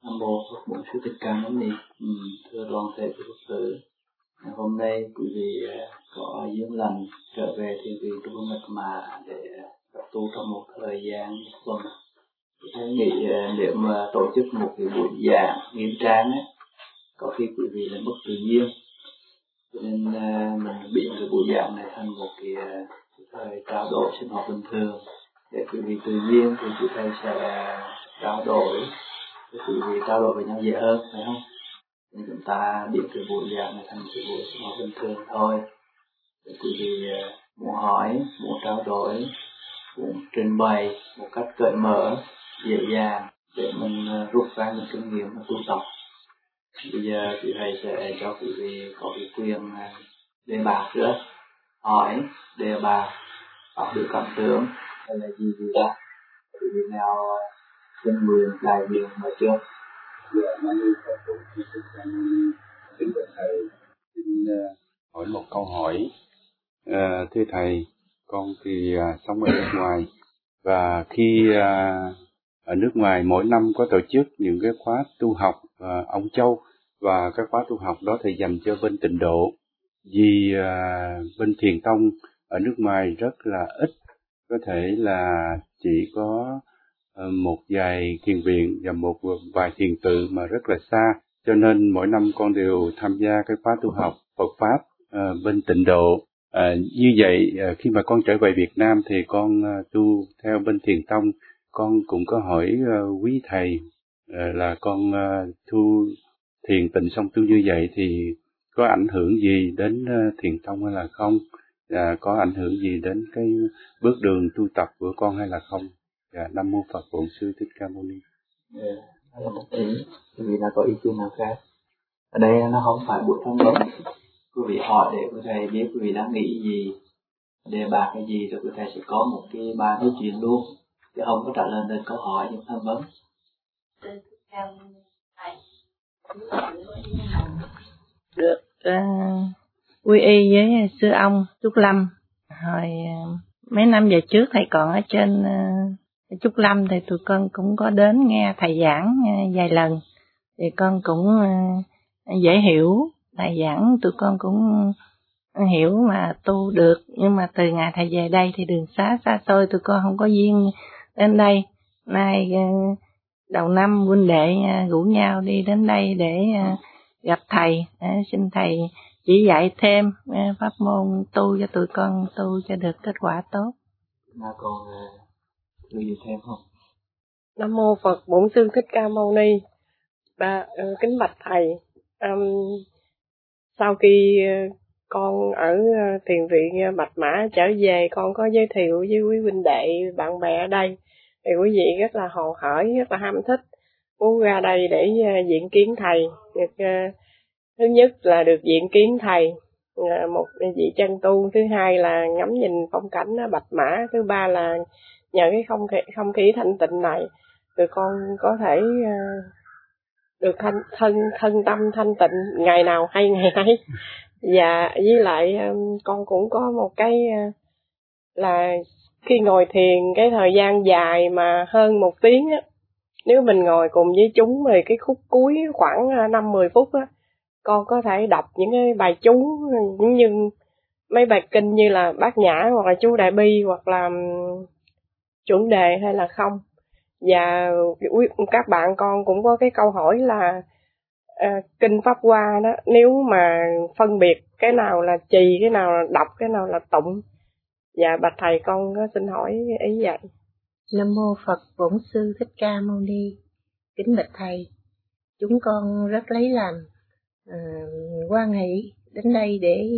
Nam mô Phật Bổn Sư Thích Ca Mâu Ni. Thưa đoàn thể của Phật tử, hôm nay quý vị có duyên lành trở về thiền viện Trung ương Mật Mã để tập tu trong một thời gian một tuần. Tôi nghĩ nếu mà tổ chức một cái buổi giảng nghiêm trang ấy, có khi quý vị là mất tự nhiên, cho nên mình biến cái buổi giảng này thành một cái thời trao đổi sinh hoạt bình thường để quý vị tự nhiên thì quý thầy sẽ trao đổi. Quý vị trao đổi với nhau dễ hơn, phải không? Nên chúng ta biến cái buổi giảng này thành cái buổi sinh hoạt bình thường thôi. Để quý vị muốn hỏi, muốn trao đổi, muốn trình bày một cách cởi mở, dễ dàng để mình rút ra những kinh nghiệm mà tu tập. Bây giờ quý thầy sẽ cho quý vị có cái quyền đề bạt nữa, hỏi, đề bạt, phát biểu cảm tưởng hay là gì đó. Quý vị nào xin nguyện đại diện mà chưa? Kính thưa thầy, xin hỏi một câu hỏi. Thưa thầy, con thì sống ở nước ngoài, và khi ở nước ngoài mỗi năm có tổ chức những cái khóa tu học ông Châu, và cái khóa tu học đó thì dành cho bên Tịnh Độ. Vì bên Thiền Tông ở nước ngoài rất là ít, có thể là chỉ có một vài thiền viện và một vài thiền tự mà rất là xa, cho nên mỗi năm con đều tham gia cái khóa tu học Phật Pháp bên Tịnh Độ. Như vậy khi mà con trở về Việt Nam thì con tu theo bên Thiền Tông. Con cũng có hỏi quý thầy là con tu thiền tịnh song tu như vậy thì có ảnh hưởng gì đến Thiền Tông hay là không? Có ảnh hưởng gì đến cái bước đường tu tập của con hay là không? Nam mô Phật Bổn Sư Thích Ca Mâu Ni. Đó là một ý, vì là có ý kiến nào khác. Ở đây nó không phải buổi phỏng vấn. Quý vị hỏi để quý thầy biết quý vị đang nghĩ gì, đề bạt cái gì, rồi quý thầy sẽ có một cái bài nói chuyện luôn, chứ không có trả lời được câu hỏi trong phỏng vấn. Được quy y với sư ông Trúc Lâm. Hồi mấy năm về trước thầy còn ở trên Trúc Lâm thì tụi con cũng có đến nghe thầy giảng vài lần, thì con cũng dễ hiểu thầy giảng, tụi con cũng hiểu mà tu được. Nhưng mà từ ngày thầy về đây thì đường xá xa xôi, tụi con không có duyên đến đây. Nay đầu năm huynh đệ rủ nhau đi đến đây để gặp thầy, xin thầy chỉ dạy thêm pháp môn tu cho tụi con tu cho được kết quả tốt. Còn gì thêm không? Nam mô Phật Bổn Sư Thích Ca Mâu Ni. Kính bạch thầy, sau khi con ở thiền viện Bạch Mã trở về, con có giới thiệu với quý huynh đệ bạn bè ở đây, thì quý vị rất là hồ hởi, rất là ham thích, muốn ra đây để diện kiến thầy. Thứ nhất là được diện kiến thầy, một vị chân tu, thứ hai là ngắm nhìn phong cảnh Bạch Mã, thứ ba là nhờ cái không khí thanh tịnh này, tụi con có thể được thân tâm thanh tịnh ngày nào hay ngày ấy. Và với lại con cũng có một cái là khi ngồi thiền cái thời gian dài mà hơn 1 tiếng á, nếu mình ngồi cùng với chúng thì cái khúc cuối khoảng 5-10 phút á, con có thể đọc những cái bài chú như mấy bài kinh như là Bát Nhã, hoặc là chú Đại Bi, hoặc là chuẩn đề hay là không. Và các bạn con cũng có cái câu hỏi là kinh Pháp Hoa đó, nếu mà phân biệt cái nào là trì, cái nào là đọc, cái nào là tụng. Dạ bạch thầy, con có xin hỏi ý vậy. Nam mô Phật Bổn Sư Thích Ca Mâu Ni. Kính bạch thầy, chúng con rất lấy làm hoan hỷ đến đây để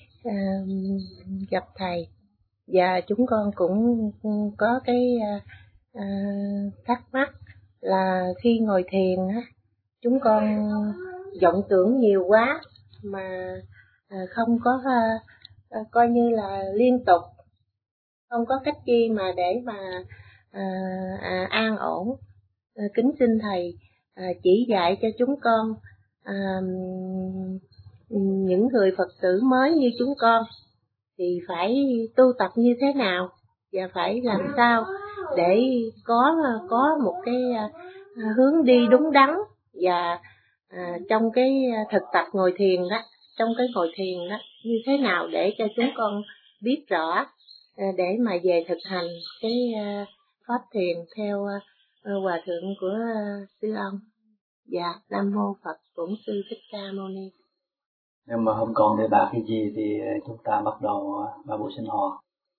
gặp thầy, và chúng con cũng có cái thắc mắc là khi ngồi thiền á, chúng con vọng tưởng nhiều quá mà không có coi như là liên tục, không có cách chi mà để mà an ổn. Kính xin thầy chỉ dạy cho chúng con, những người Phật tử mới như chúng con thì phải tu tập như thế nào, và phải làm sao để có một cái hướng đi đúng đắn Và trong cái thực tập ngồi thiền đó, trong cái ngồi thiền đó, như thế nào để cho chúng con biết rõ để mà về thực hành cái pháp thiền theo hòa thượng của sư ông. Dạ, Nam Mô Phật Bổn Sư Thích Ca Mâu Ni. Nếu mà không còn đề bạt cái gì thì chúng ta bắt đầu vào buổi sinh hoạt.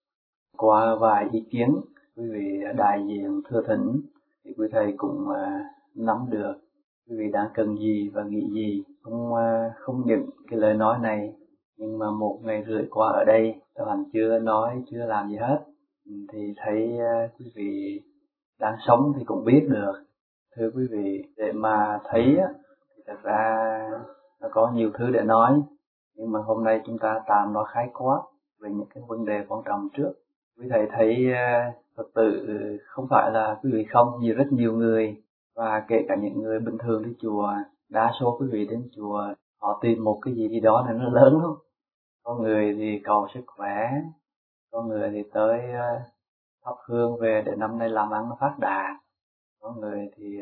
Qua vài ý kiến quý vị đại diện thưa thỉnh thì quý thầy cũng nắm được quý vị đang cần gì và nghĩ gì. Không những cái lời nói này, nhưng mà 1 ngày rưỡi qua ở đây Đạo Hạnh chưa nói, chưa làm gì hết, thì thấy quý vị đang sống thì cũng biết được. Thưa quý vị, để mà thấy thì thật ra nó có nhiều thứ để nói, nhưng mà hôm nay chúng ta tạm nói khái quát về những cái vấn đề quan trọng trước. Quý thầy thấy Phật tử không phải là quý vị không, rất nhiều người, và kể cả những người bình thường đi chùa, đa số quý vị đến chùa họ tìm một cái gì đó này nó lớn lắm. Có người thì cầu sức khỏe, có người thì tới thắp hương về để năm nay làm ăn nó phát đạt, có người thì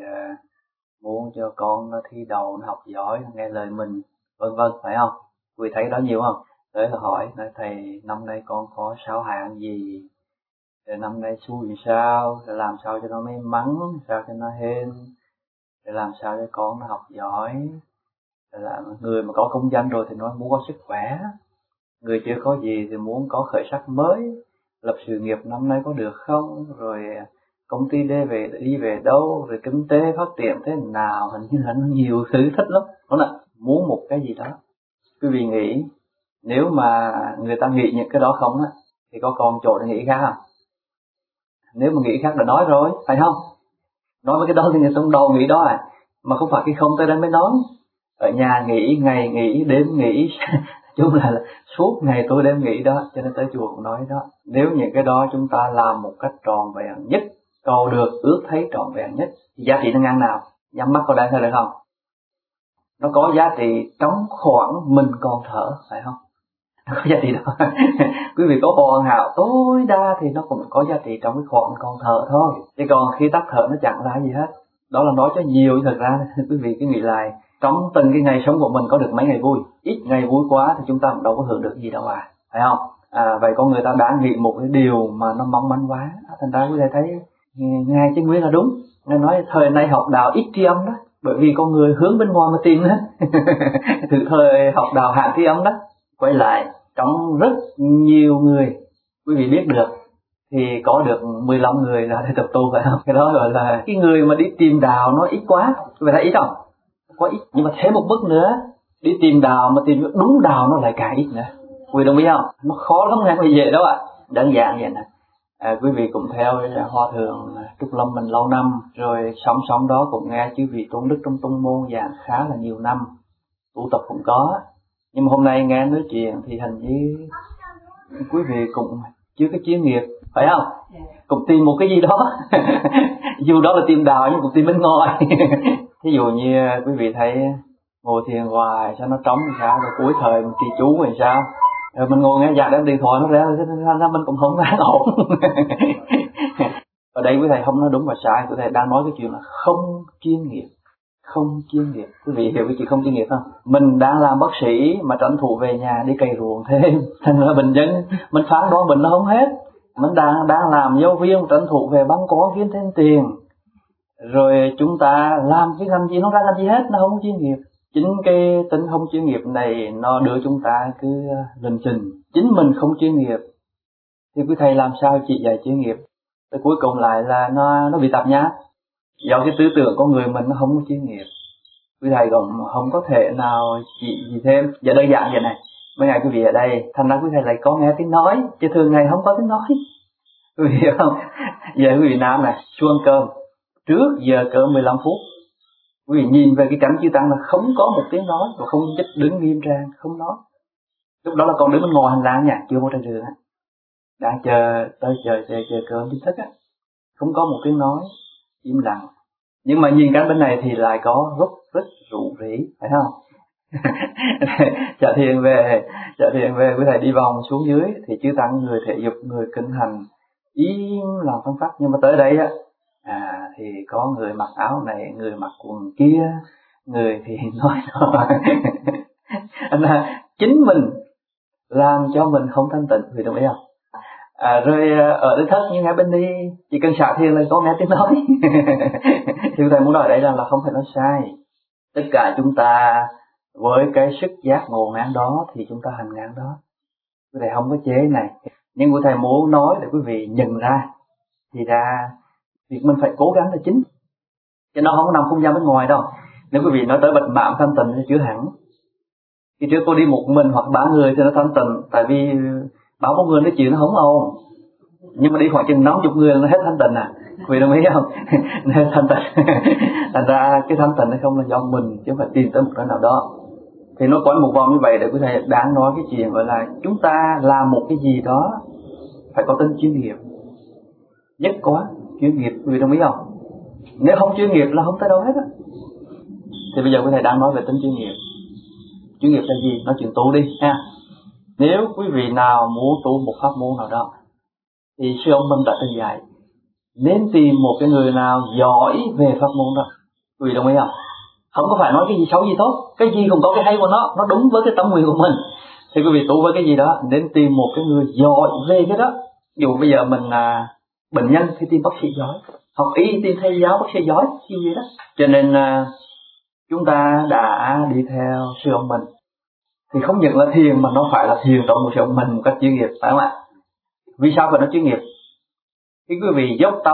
muốn cho con nó thi đầu, nó học giỏi, nó nghe lời mình, vân vân, phải không? Quý vị thấy đó nhiều không? Tới là hỏi, nói thầy năm nay con có sao hạn gì, rồi năm nay xui làm sao, rồi làm sao cho nó may mắn, sao cho nó hên, rồi làm sao cho con nó học giỏi. Rồi là người mà có công danh rồi thì nói muốn có sức khỏe, người chưa có gì thì muốn có khởi sắc mới, lập sự nghiệp năm nay có được không, rồi công ty đi về đâu, rồi kinh tế phát triển thế nào, hình như là nó nhiều thứ thích lắm, đúng không ạ? Muốn một cái gì đó. Quý vị nghĩ nếu mà người ta nghĩ những cái đó không á, thì có còn chỗ để nghĩ khác không? Nếu mà nghĩ khác đã nói rồi, phải không? Nói với cái đó thì người trong đầu nghĩ đó mà không phải cái không tới đây mới nói. Ở nhà nghĩ, ngày nghĩ, đêm nghĩ, chung là suốt ngày tôi đêm nghĩ đó, cho nên tới chùa cũng nói đó. Nếu những cái đó chúng ta làm một cách tròn vẹn nhất, cầu được, ước thấy tròn vẹn nhất, thì giá trị nó ngang nào? Nhắm mắt vào đây thôi được không? Nó có giá trị trong khoảng mình còn thở, phải không? Nó có giá trị đó. Quý vị có hoàn hảo tối đa thì nó cũng có giá trị trong cái khoảng mình còn thở thôi. Chứ còn khi tắt thở nó chẳng là gì hết. Đó là nói cho nhiều, thật ra quý vị cứ nghĩ lại, trong từng cái ngày sống của mình có được mấy ngày vui. Ít ngày vui quá thì chúng ta cũng đâu có hưởng được gì đâu phải không? Vậy con người ta đã nghĩ một cái điều mà nó mong manh quá, thành ra quý vị thấy Ngài Chân Nguyên là đúng. Ngài nói thời nay học đạo ít tri âm đó, bởi vì con người hướng bên ngoài mà tìm đó. Từ thời học đạo hạn tri âm đó, quay lại trong rất nhiều người quý vị biết được thì có được 15 người là để tập tu, phải không? Cái đó gọi là cái người mà đi tìm đạo nó ít quá, quý vị thấy ít không? Quá ít. Nhưng mà thêm một bước nữa, đi tìm đạo mà tìm đúng đạo nó lại càng ít nữa. Quý vị đồng ý không? Nó khó lắm, nghe không dễ đâu ạ. Đơn giản vậy nè. Quý vị cũng theo Hòa Thượng Trúc Lâm mình lâu năm, rồi sống đó cũng nghe chư vị tôn đức trong tông môn giảng khá là nhiều năm, tu tập cũng có. Nhưng mà hôm nay nghe nói chuyện thì hình như quý vị cũng chưa có chuyên nghiệp, phải không? Cũng tìm một cái gì đó. Dù đó là tìm đạo nhưng cũng tìm bên ngoài. Thí dụ như quý vị thấy ngồi thiền hoài sao nó trống thì sao, rồi cuối thời mình trì chú thì sao, rồi mình ngồi nghe giảng đem điện thoại nó ra mình cũng không đáng ổn. Ở đây quý thầy không nói đúng và sai, quý thầy đang nói cái chuyện là không chuyên nghiệp. Không chuyên nghiệp, quý vị hiểu cái chuyện không chuyên nghiệp không? Mình đang làm bác sĩ mà tranh thủ về nhà đi cày ruộng thêm, thành ra bệnh nhân mình phán đoán bệnh nó không hết. Mình đang làm giáo viên tranh thủ về băng có kiếm thêm tiền, rồi chúng ta làm cái ngành gì nó ra ngành gì hết, nó không chuyên nghiệp. Chính cái tính không chuyên nghiệp này nó đưa chúng ta cứ lình xình. Chính mình không chuyên nghiệp thì quý thầy làm sao chỉ dạy chuyên nghiệp, tới cuối cùng lại là nó bị tạp nháp. Do cái tư tưởng con người mình nó không có chuyên nghiệp, quý thầy còn không có thể nào chỉ gì thêm. Giờ đơn giản vậy này, mấy ngày quý vị ở đây, thành ra quý thầy lại có nghe tiếng nói, chứ thường ngày không có tiếng nói. Quý vị hiểu không? Giờ quý vị Nam này, xuống cơm, trước giờ cơm 15 phút, quý vị nhìn về cái cảnh chư tăng là không có một tiếng nói, và không chết đứng nghiêm trang, không nói. Lúc đó là còn đứng bên ngoài hành lang nha, chưa vô trên đường á, đang chờ cơm chính thức á, không có một tiếng nói, im lặng. Nhưng mà nhìn cảnh bên này thì lại có rất rủ rỉ, phải không? Trả thiền về quý thầy đi vòng xuống dưới thì chư tăng người thể dục, người kinh hành im làm phân phát. Nhưng mà tới đây á thì có người mặc áo này, người mặc quần kia, người thì nói thôi. Anh là chính mình làm cho mình không thanh tịnh, vì đồng ý không? Rồi ở nơi thất như ngay bên đi, chỉ cần xả thiền là có nghe tiếng nói. Thì thầy muốn nói ở đây là không phải nói sai. Tất cả chúng ta với cái sức giác ngộ ngang đó thì chúng ta hành ngang đó. Quý thầy không có chế này, nhưng quý thầy muốn nói để quý vị nhận ra, thì ra việc mình phải cố gắng là chính, chứ nó không có nằm không gian bên ngoài đâu. Nếu quý vị nói tới bạch mãn thanh tịnh thì chưa hẳn. Khi trước cô đi một mình hoặc 3 người thì nó thanh tịnh, tại vì 30 người nói chuyện nó không ồn. Nhưng mà đi khoảng chừng 50 người nó hết thanh tịnh à. Quý vị đồng ý không? Nó hết thanh tịnh. Thành ra cái thanh tịnh hay không là do mình, chứ không phải tìm tới một cái nào đó. Thì nó quay một vòng như vậy để quý thầy đáng nói cái chuyện gọi là chúng ta làm một cái gì đó phải có tính chuyên nghiệp. Nhất có chuyên nghiệp, quý vị đồng ý không? Nếu không chuyên nghiệp là không tới đâu hết á. Thì bây giờ quý thầy đang nói về tính chuyên nghiệp. Chuyên nghiệp là gì? Nói chuyện tu đi ha. Nếu quý vị nào muốn tu một pháp môn nào đó thì sư ông Minh đã từng dạy nên tìm một cái người nào giỏi về pháp môn đó. Quý vị đồng ý không? Không có phải nói cái gì xấu gì tốt, cái gì cũng có cái hay của nó đúng với cái tâm nguyện của mình. Thì quý vị tu với cái gì đó nên tìm một cái người giỏi về cái đó. Dù bây giờ mình là bệnh nhân thì tìm bác sĩ giỏi, học y tìm thầy giáo bác sĩ giỏi, gì vậy đó. Cho nên chúng ta đã đi theo sư ông mình thì không những là thiền mà nó phải là thiền trong một sư ông mình một cách chuyên nghiệp, phải không ạ? Vì sao phải nói chuyên nghiệp? Khi quý vị dốc tâm,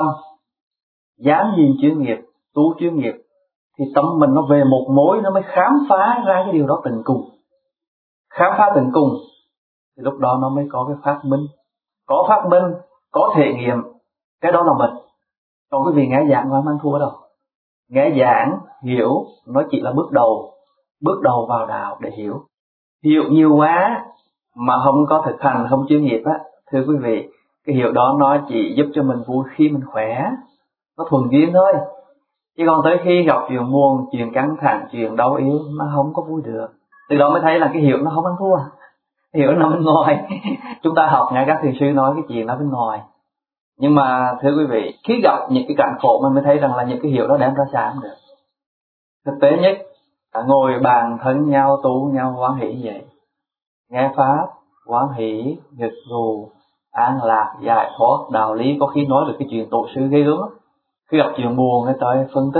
dám nhìn chuyên nghiệp, tu chuyên nghiệp, thì tâm mình nó về một mối, nó mới khám phá ra cái điều đó tận cùng. Khám phá tận cùng thì lúc đó nó mới có cái phát minh. Có phát minh, có thể nghiệm, cái đó là mình. Còn quý vị nghe giảng không ăn thua đâu. Nghe giảng, hiểu, nó chỉ là bước đầu vào đạo để hiểu. Hiểu nhiều quá mà không có thực hành, không chuyên nghiệp á, thưa quý vị, cái hiểu đó nó chỉ giúp cho mình vui khi mình khỏe, nó thuần duyên thôi. Chứ còn tới khi gặp chuyện buồn, chuyện căng thẳng, chuyện đau yếu, nó không có vui được. Từ đó mới thấy là cái hiểu nó không ăn thua. Hiểu nó bên ngoài. Chúng ta học nghe các thiền sư nói cái chuyện nó bên ngoài. Nhưng mà thưa quý vị, khi gặp những cái cảnh khổ mình mới thấy rằng là những cái hiểu đó đem ra xa không được. Thực tế nhất, ngồi bàn thân nhau, tu nhau, hoan hỷ vậy. Nghe pháp, hoan hỷ, gật gù, an lạc, giải thoát, đạo lý, có khi nói được cái chuyện tổ sư ghê gớm lắm. Khi gặp chuyện buồn, người ta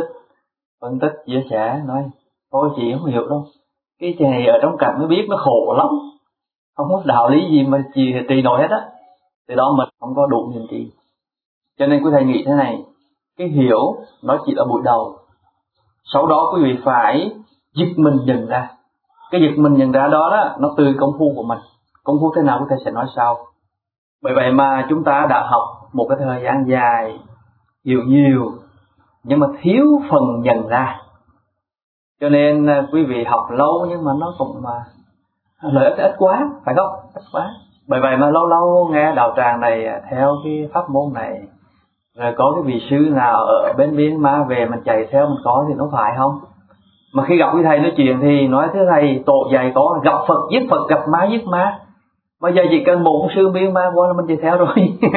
phân tích, chia sẻ, nói, thôi chị không hiểu đâu. Cái chị này ở trong cảnh mới biết nó khổ lắm. Không có đạo lý gì mà chị trì nổi hết á. Từ đó mình không có đủ nhìn trì. Cho nên quý thầy nghĩ thế này, cái hiểu nó chỉ là buổi đầu. Sau đó quý vị phải giật mình nhận ra. Cái giật mình nhận ra đó, nó từ công phu của mình. Công phu thế nào quý thầy sẽ nói sau. Bởi vậy mà chúng ta đã học một cái thời gian dài, hiểu nhiều, nhưng mà thiếu phần nhận ra. Cho nên quý vị học lâu nhưng mà nó cũng lợi ích ít quá, phải không? Ít quá. Bởi vậy mà lâu lâu nghe đạo tràng này theo cái pháp môn này, rồi có cái vị sư nào ở bên Biên Ma về mình chạy theo mình có thì nó phải không? Mà khi gặp quý thầy nói chuyện thì nói thế thầy tổ dạy có gặp Phật giết Phật, gặp ma giết ma. Bây giờ chỉ cần một sư Biên Ma qua là mình chạy theo rồi.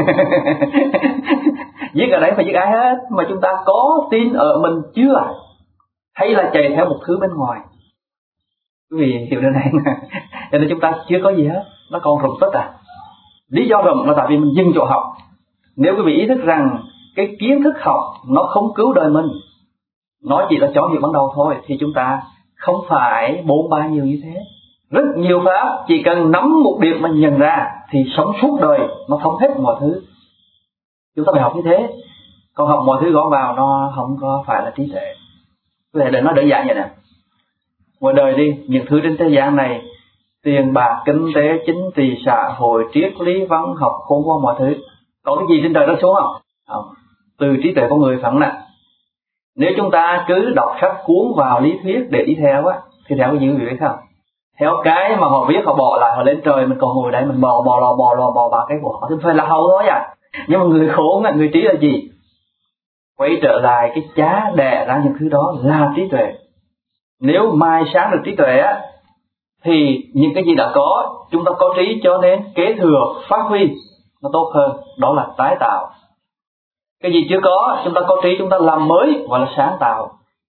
Giết ở đấy phải giết ai hết, mà chúng ta có tin ở mình chưa? Hay là chạy theo một thứ bên ngoài? Quý vị hiểu điều này nè. Cho nên chúng ta chưa có gì hết, nó còn rụng tất à. Lý do rụng là tại vì mình dừng chỗ học. Nếu quý vị ý thức rằng cái kiến thức học nó không cứu đời mình, nó chỉ là cho hiểu ban đầu thôi, thì chúng ta không phải bôn ba nhiều như thế. Rất nhiều pháp chỉ cần nắm một điểm mình nhận ra thì sống suốt đời, nó thông hết mọi thứ. Chúng ta phải học như thế. Còn học mọi thứ gõ vào nó không có phải là trí tuệ. Có thể để nó đơn giản vậy nè. Ngoài đời đi, những thứ trên thế gian này, tiền bạc, kinh tế, chính trị, xã hội, triết lý, văn học, khôn ngoan mọi thứ, có cái gì trên đời đó xuống không? Không. Từ trí tuệ con người phẳng nè. Nếu chúng ta cứ đọc sách cuốn vào lý thuyết để đi theo á, thì theo cái gì quý vị biết không? Theo cái mà họ viết, họ bỏ lại, họ lên trời, mình còn ngồi đây mình bò ba cái của họ, thì phải là hầu thôi à. Nhưng mà người khốn, người trí là gì? Quay trở lại cái giá đẻ ra những thứ đó là trí tuệ. Nếu mai sáng được trí tuệ á, thì những cái gì đã có, chúng ta có trí cho nên kế thừa, phát huy nó tốt hơn, đó là tái tạo. Cái gì chưa có, chúng ta có trí, chúng ta làm mới, gọi là sáng tạo.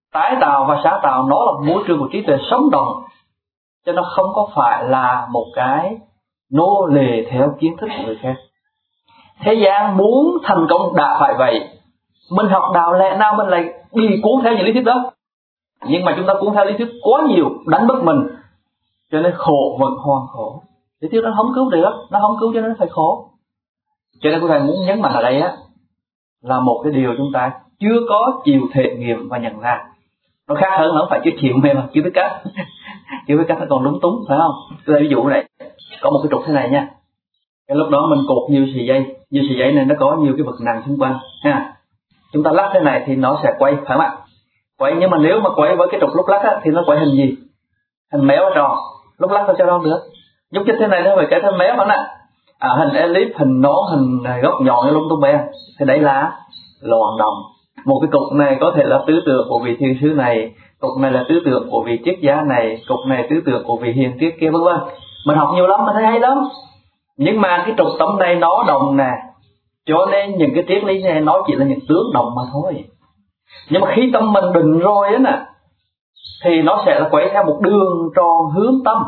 Tái tạo và sáng tạo nó là môi trường của trí tuệ sống động, cho nó không có phải là một cái nô lệ theo kiến thức của người khác. Thế gian muốn thành công đã phải vậy. Mình học đạo lẽ nào mình lại bị cuốn theo những lý thuyết đó. Nhưng mà chúng ta cuốn theo lý thuyết quá nhiều, đánh mất mình, cho nên khổ vẫn hoàn khổ. Lý thuyết nó không cứu được, nó không cứu cho nên phải khổ. Cho nên cô thầy muốn nhấn mạnh ở đây á, là một cái điều chúng ta chưa có chịu thể nghiệm và nhận ra. Nó khác hơn, nó không phải chưa chịu mà chưa biết cách. Chưa biết cách nó còn lúng túng, phải không? Tôi lấy ví dụ này, có một cái trục thế này nha. Cái lúc đó mình cột nhiều sợi dây này nó có nhiều cái vật nặng xung quanh ha. Chúng ta lắc thế này thì nó sẽ quay, phải không ạ? Quay, nhưng mà nếu mà quay với cái trục lúc lắc á, thì nó quay hình gì? Hình méo ở tròn. Lúc lắc sao cho tròn được? Nhúc nhích thế này nó phải cái thân méo, phải không ạ? Hình elip, hình nón, hình góc nhọn như lung tung bè. Thì đấy là loạn động. Một cái cục này có thể là tứ tượng của vị thiên sứ này, cục này là tứ tượng của vị triết gia này, cục này tứ tượng của vị hiền triết kia, vân vân. Mình học nhiều lắm, mình thấy hay lắm. Nhưng mà cái trục tâm này nó động nè, cho nên những cái triết lý này nó chỉ là những tướng động mà thôi. Nhưng mà khi tâm mình định rồi á nè, thì nó sẽ là quay theo một đường tròn hướng tâm.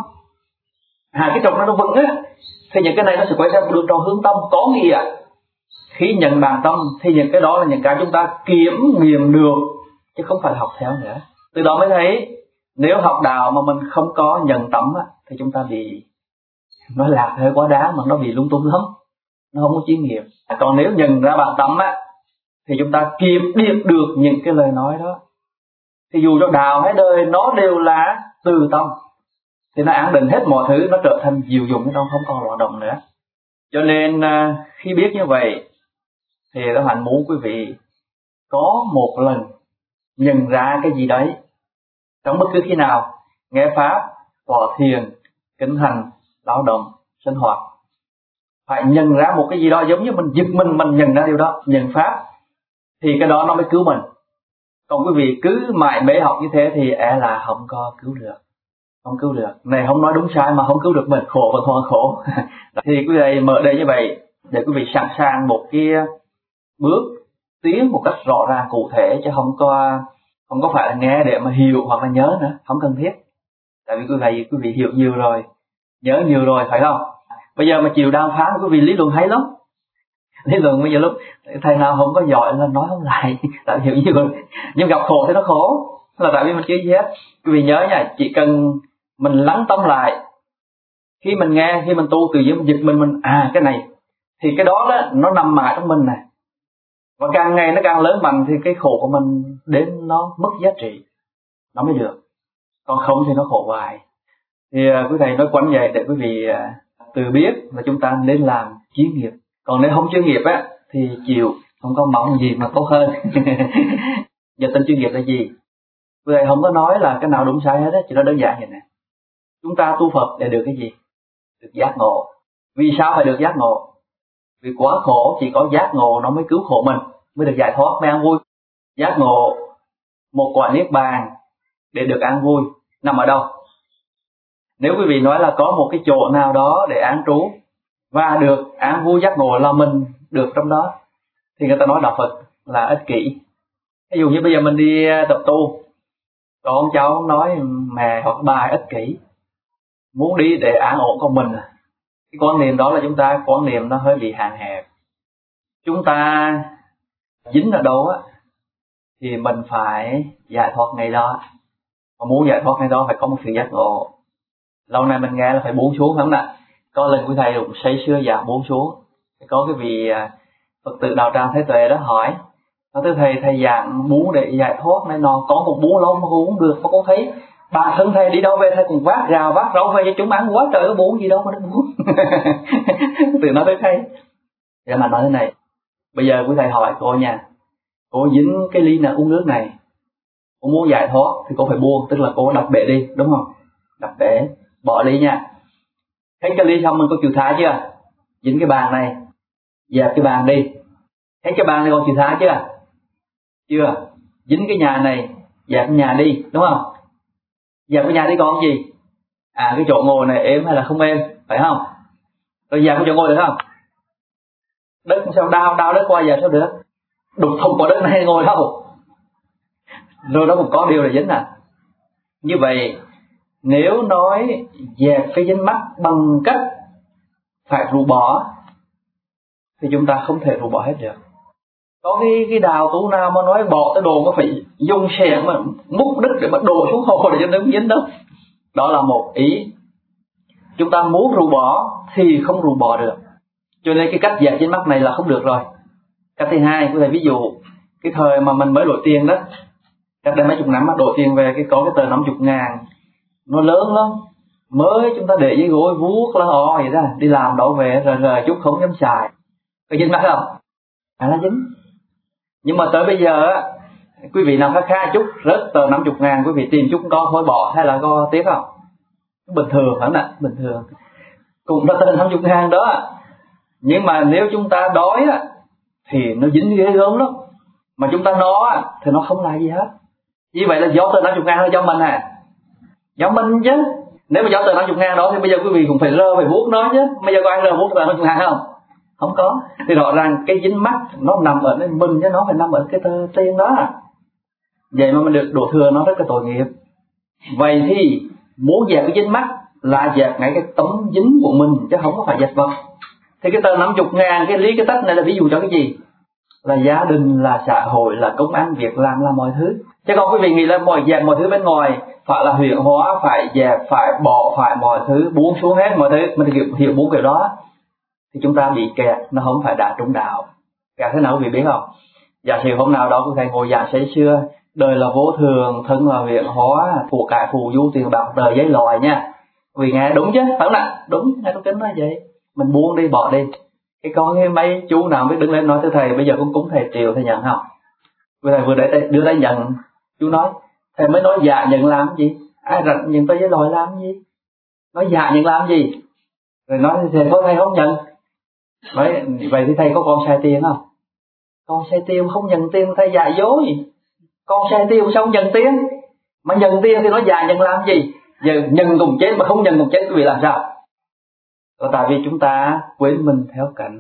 Cái trục nó vững á, thì những cái này nó sẽ quay theo một đường tròn hướng tâm. Có nghĩa khi nhận bản tâm thì những cái đó là những cái chúng ta kiểm nghiệm được, chứ không phải học theo nữa. Từ đó mới thấy nếu học đạo mà mình không có nhận tâm á, thì chúng ta bị, nó lạc hơi quá đáng mà nó bị lung tung lắm, nó không có chuyên nghiệp. Còn nếu nhận ra bản tâm á, thì chúng ta kiểm biết được những cái lời nói đó. Thì dù cho đạo hay đời nó đều là từ tâm, thì nó ổn định hết mọi thứ, nó trở thành diệu dụng, nó không còn loạn động nữa. Cho nên khi biết như vậy thì tôi hạnh muốn quý vị có một lần nhận ra cái gì đấy trong bất cứ khi nào nghe pháp, tọa thiền, kinh hành, lao động, sinh hoạt, phải nhận ra một cái gì đó, giống như mình giật mình nhận ra điều đó, nhận pháp, thì cái đó nó mới cứu mình. Còn quý vị cứ mãi mê học như thế thì là không có cứu được, không cứu được. Này không nói đúng sai mà không cứu được mình, khổ và hoàn khổ. Thì quý vị mở đây như vậy để quý vị sẵn sàng một cái bước tiến một cách rõ ràng cụ thể, chứ không có phải là nghe để mà hiểu hoặc là nhớ nữa, không cần thiết. Tại vì quý vị hiểu nhiều rồi, nhớ nhiều rồi, phải không? Bây giờ mà chịu đàm phán quý vị lý luận hay lắm. Lý luận bây giờ lúc thầy nào không có giỏi là nói không lại, tại vì hiểu nhiều rồi. Nhưng gặp khổ thì nó khổ, là tại vì mình chưa gì hết. Quý vị nhớ nha, chỉ cần mình lắng tâm lại, khi mình nghe, khi mình tu tự nhiên mình giật mình cái này, thì cái đó nó nằm mãi trong mình này. Và càng ngày nó càng lớn mạnh thì cái khổ của mình đến nó mất giá trị, nó mới được. Còn không thì nó khổ hoài. Thì quý thầy nói quanh vậy để quý vị tự biết là chúng ta nên làm chuyên nghiệp. Còn nếu không chuyên nghiệp á thì chịu, không có mong gì mà tốt hơn. Giờ tên chuyên nghiệp là gì? Quý thầy không có nói là cái nào đúng sai hết á, chỉ nói đơn giản vậy nè. Chúng ta tu Phật để được cái gì? Được giác ngộ. Vì sao phải được giác ngộ? Vì quá khổ, chỉ có giác ngộ nó mới cứu khổ mình, mới được giải thoát, mới an vui. Giác ngộ một quả niết bàn để được an vui nằm ở đâu? Nếu quý vị nói là có một cái chỗ nào đó để an trú và được an vui giác ngộ là mình được trong đó, thì người ta nói đạo Phật là ích kỷ. Ví dụ như bây giờ mình đi tập tu, con cháu nói mẹ hoặc bà ích kỷ, muốn đi để an ổn con mình. Cái quan niệm đó là chúng ta quan niệm nó hơi bị hạn hẹp. Chúng ta dính ở đâu á thì mình phải giải thoát ngay đó. Mà muốn giải thoát ngay đó phải có một sự giác ngộ. Lâu nay mình nghe là phải buông xuống, phải không ạ? Có lần quý thầy cũng say sưa dạ buông xuống. Có cái vị Phật tử Đạo Tràng Thế Tuệ đó hỏi, nói tới thầy giảng buông để giải thoát này nọ, có một buông lâu mà cũng không được, mà con thấy bản thân thầy đi đâu về thầy cũng vác rau vác rau về cho chúng ăn quá trời, buông gì đâu mà nó buông. Từ nói tới thầy. Vậy mà nói thế này, bây giờ quý thầy hỏi cô nha, cô dính cái ly này uống nước này, cô muốn giải thoát thì cô phải buông, tức là cô đập bể đi, đúng không? Đập bể, bỏ ly nha. Thấy cái ly xong mình có chịu tha chưa? Dính cái bàn này, dẹp cái bàn đi. Thấy cái bàn này còn chịu tha chưa? Chưa. Dính cái nhà này, dẹp cái nhà đi, đúng không? Dẹp cái nhà đi còn gì? Cái chỗ ngồi này êm hay là không êm, phải không? Rồi dẹp cái chỗ ngồi được không? Đất sao đau đất qua giờ sao được? Đục thùng vào đất này ngồi đâu? rồi nó cũng có điều là dính à. Như vậy nếu nói dẹp cái dính mắc bằng cách phải rũ bỏ thì chúng ta không thể rũ bỏ hết được. Có cái đạo tu nào mà nói bỏ cái đồ mà phải dùng xẻng mà múc đất để mà đổ xuống hồ để cho nó dính đâu. Đó là một ý. Chúng ta muốn rũ bỏ thì không rũ bỏ được, cho nên cái cách dẹp dính mắc này là không được rồi. Cách thứ hai, có thể ví dụ cái thời mà mình mới đổi tiền đó, cách đây mấy chục năm đổi tiền về có cái tờ 50.000 nó lớn lắm, mới chúng ta để dưới gối vuốt là họ vậy đó, đi làm đổ về rồi chút không dám xài, có dính mắc không? Là dính. Nhưng mà tới bây giờ á, quý vị nào khá chút rớt tờ 50.000, quý vị tìm chút có thôi bỏ hay là có tiếc không? Bình thường phải không ạ? Bình thường. Cũng đã tờ 50.000 đó, nhưng mà nếu chúng ta đói á thì nó dính ghê gớm lắm. Mà chúng ta no á thì nó không là gì hết. Như vậy là do tờ 50.000 là do mình à? Do mình chứ. Nếu mà do tờ 50.000 đó thì bây giờ quý vị cũng phải rơ phải vuốt nó chứ. Bây giờ có ai rơ vuốt tờ 50.000 không? Không có. Thì rõ ràng cái dính mắc nó nằm ở nơi mình chứ nó phải nằm ở cái tờ tiền đó. Vậy mà mình được đổ thừa nó rất là tội nghiệp. Vậy thì muốn dẹp cái dính mắc là dẹp ngay cái tấm dính của mình chứ không có phải dẹp vật. Thì cái tờ 50.000, cái lý cái tách này là ví dụ cho cái gì? Là gia đình, là xã hội, là công ăn việc làm, là mọi thứ. Chứ còn quý vị nghĩ là dẹp mọi thứ bên ngoài phải là huyễn hóa, phải dẹp, phải bỏ, phải mọi thứ, buông xuống hết mọi thứ. Mình hiểu bốn kiểu đó thì chúng ta bị kẹt, nó không phải đã trúng đạo. Kẹt thế nào quý vị biết không? Giả sử hôm nào đó quý thầy ngồi giảng say xưa, đời là vô thường, thân là huyễn hóa, của cải phù du tiền bạc đời giấy lòi nha. Vì nghe đúng chứ, phải không ạ? Đúng, nghe tôi kính nói vậy. Mình buông đi, bỏ đi. Cái con cái mấy chú nào biết đứng lên nói thưa thầy bây giờ con cúng thầy triệu thầy nhận không? Thầy vừa để đưa tay nhận, chú nói thầy mới nói dạ nhận làm gì? Ai rạch nhận tôi với lòi làm gì? Nói dạ nhận làm gì? Rồi nói thầy có thầy không nhận. Vậy thì thầy có con xài tiền không? Con xài tiền không nhận tiền thầy dạy dối. Con xài tiền sao không nhận tiền? Mà nhận tiền thì nói dạ nhận làm gì? Giờ nhận cùng chết mà không nhận cùng chết quý vị làm sao? Tại vì chúng ta quên mình theo cảnh.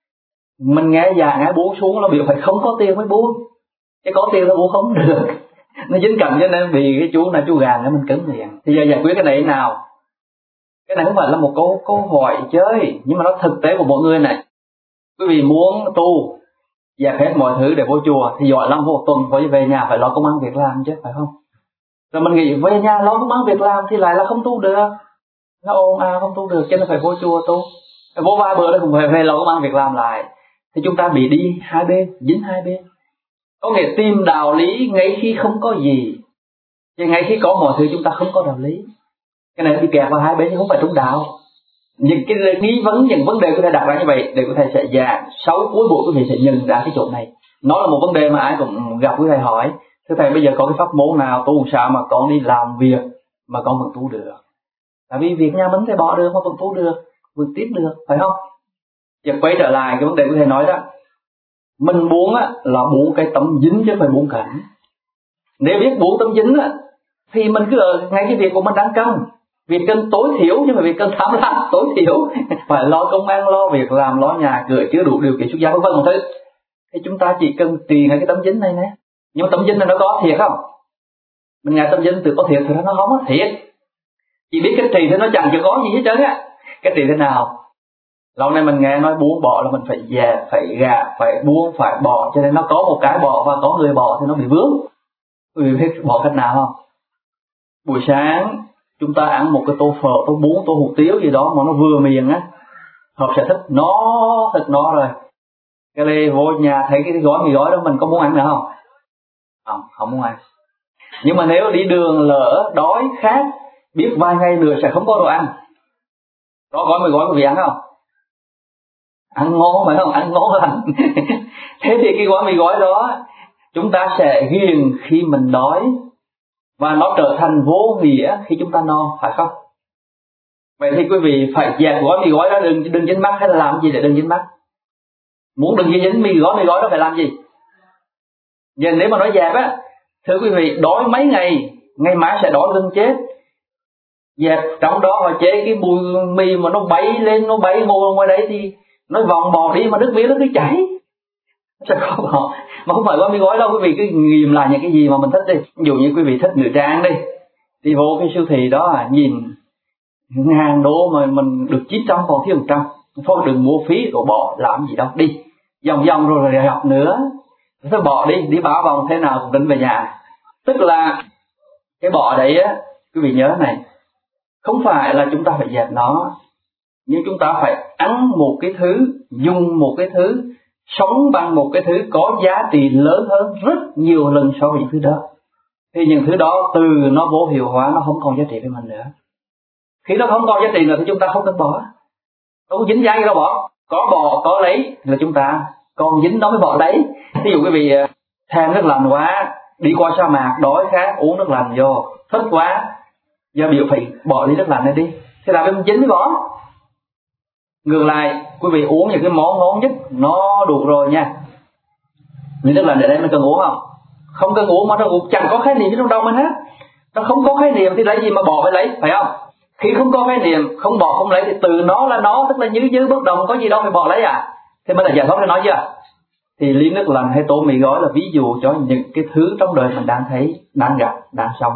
Mình nghe già nghe buông xuống là biểu phải không có tiền mới buông. Cái có tiền là buông không được. Nó dính cảnh cho nên vì cái chú này chú gàn để mình cứng miệng. Thì giờ giải quyết cái này thế nào? Cái này không phải là một câu hỏi chơi, nhưng mà nó thực tế của mỗi người này. Quý vị muốn tu dẹp hết mọi thứ để vô chùa thì giỏi lắm, vô tuần phải về nhà phải lo công ăn việc làm chứ, phải không? Rồi mình nghĩ về nhà lo công ăn việc làm thì lại là không tu được. Nó ồn không tu được cho nên phải vô chùa tu. Vô vài bữa đó cũng phải về lo công ăn việc làm lại. Thì chúng ta bị đi hai bên, dính hai bên. Có nghĩa tìm đạo lý ngay khi không có gì, chứ ngay khi có mọi thứ chúng ta không có đạo lý. Cái này bị kẹt vào hai bên chứ không phải trúng đạo. Những cái nghi vấn, những vấn đề có thể đặt ra như vậy để có thể sẽ giảng sau cuối buổi quý vị sẽ nhận ra cái chỗ này. Nó là một vấn đề mà ai cũng gặp quý thầy hỏi. Thưa thầy bây giờ có cái pháp môn nào tu sao mà con đi làm việc mà con vẫn tu được? Tại vì việc nhà mình thầy bỏ được mà vẫn tu được, vượt tiếp được, phải không? Giờ quay trở lại cái vấn đề của thầy nói đó, mình buông á là buông cái tấm dính chứ không phải buông cảnh. Nếu biết buông tấm dính á thì mình cứ ở ngay cái việc của mình đang cần, việc cần tối thiểu chứ không phải việc cần tham lam tối thiểu. Phải lo công ăn, lo việc làm, lo nhà cửa, chưa đủ điều kiện xuất gia vân vân một thứ. Thì chúng ta chỉ cần tiền cái tấm dính này nè. Nhưng mà tấm dính này nó có thiệt không? Mình nghe tấm dính từ có thiệt thì nó không có thiệt. Chỉ biết cái trì thì nó chẳng có gì hết trơn á. Cái trì thế nào? Lâu nay mình nghe nói buông bỏ là mình phải dẹp, phải gạt, phải buông, phải bỏ. Cho nên nó có một cái bỏ và có người bỏ thì nó bị vướng. Quý vị biết bỏ cách nào không? Buổi sáng chúng ta ăn một cái tô phở, tô bún, tô hủ tiếu gì đó mà nó vừa miệng á, Hợp sẽ thích nó rồi. Cái này vô nhà thấy cái gói mì gói đó mình có muốn ăn nữa không? Không muốn ăn. Nhưng mà nếu đi đường lỡ đói khát, biết vài ngày nữa sẽ không có đồ ăn, có gói mì gói quý vị ăn không? Ăn ngon phải không? Ăn ngon lành. Thế thì cái gói mì gói đó chúng ta sẽ ghiền khi mình đói, và nó trở thành vô nghĩa khi chúng ta no, phải không? Vậy thì quý vị phải dẹp gói mì gói đó, đừng dính mắt, hay là làm gì để đừng dính mắt? Muốn đừng dính mì gói đó phải làm gì? Giờ nếu mà nói dẹp á, thưa quý vị, đói mấy ngày, ngày mai sẽ đói gần chết. Dẹp trong đó họ chế cái bùi mì mà nó bay lên, nó bay ngồi ngoài đấy thì nó vòng bò đi mà nước miếng nó cứ chảy. sẽ có bỏ. Mà không phải qua mì gói đâu, quý vị cứ nghiệm lại những cái gì mà mình thích đi. Ví dụ như quý vị thích nữ trang đi vô cái siêu thị đó nhìn $1,000 mà mình được 900 còn thiếu 100, thôi đừng mua phí rồi bỏ làm gì đâu, đi vòng rồi học nữa, thôi bỏ đi 3 vòng thế nào cũng đến về nhà. Tức là cái bỏ đấy á, quý vị nhớ này, không phải là chúng ta phải dẹp nó, nhưng chúng ta phải ăn một cái thứ, dùng một cái thứ, sống bằng một cái thứ có giá trị lớn hơn rất nhiều lần so với những thứ đó. Thì những thứ đó từ nó vô hiệu hóa, nó không còn giá trị với mình nữa. Khi nó không còn giá trị nữa thì chúng ta không cần bỏ. Đâu có dính dáng gì đâu bỏ. Có bỏ, có lấy là chúng ta còn dính nó mới bỏ lấy. Ví dụ quý vị thèm nước lạnh quá, đi qua sa mạc đói khát uống nước lạnh vô, thích quá, giờ biểu phải bỏ ly nước lạnh này đi, thế là mình dính mới bỏ. Ngược lại, quý vị uống những cái món ngon nhất nó đủ rồi nha. Ly nước lạnh để đây mình cần uống không? Không cần uống, mà nó cũng chẳng có khái niệm trong đầu mình hết. Nó không có khái niệm thì lấy gì mà bỏ phải lấy, phải không? Khi không có khái niệm, không bỏ không lấy thì từ nó là nó, tức là như bất động, có gì đâu phải bỏ lấy à? Thế mới là giải thoát cho nó chưa? Thì ly nước lạnh hay tô mì gói là ví dụ cho những cái thứ trong đời mình đang thấy, đang gặp, đang sống.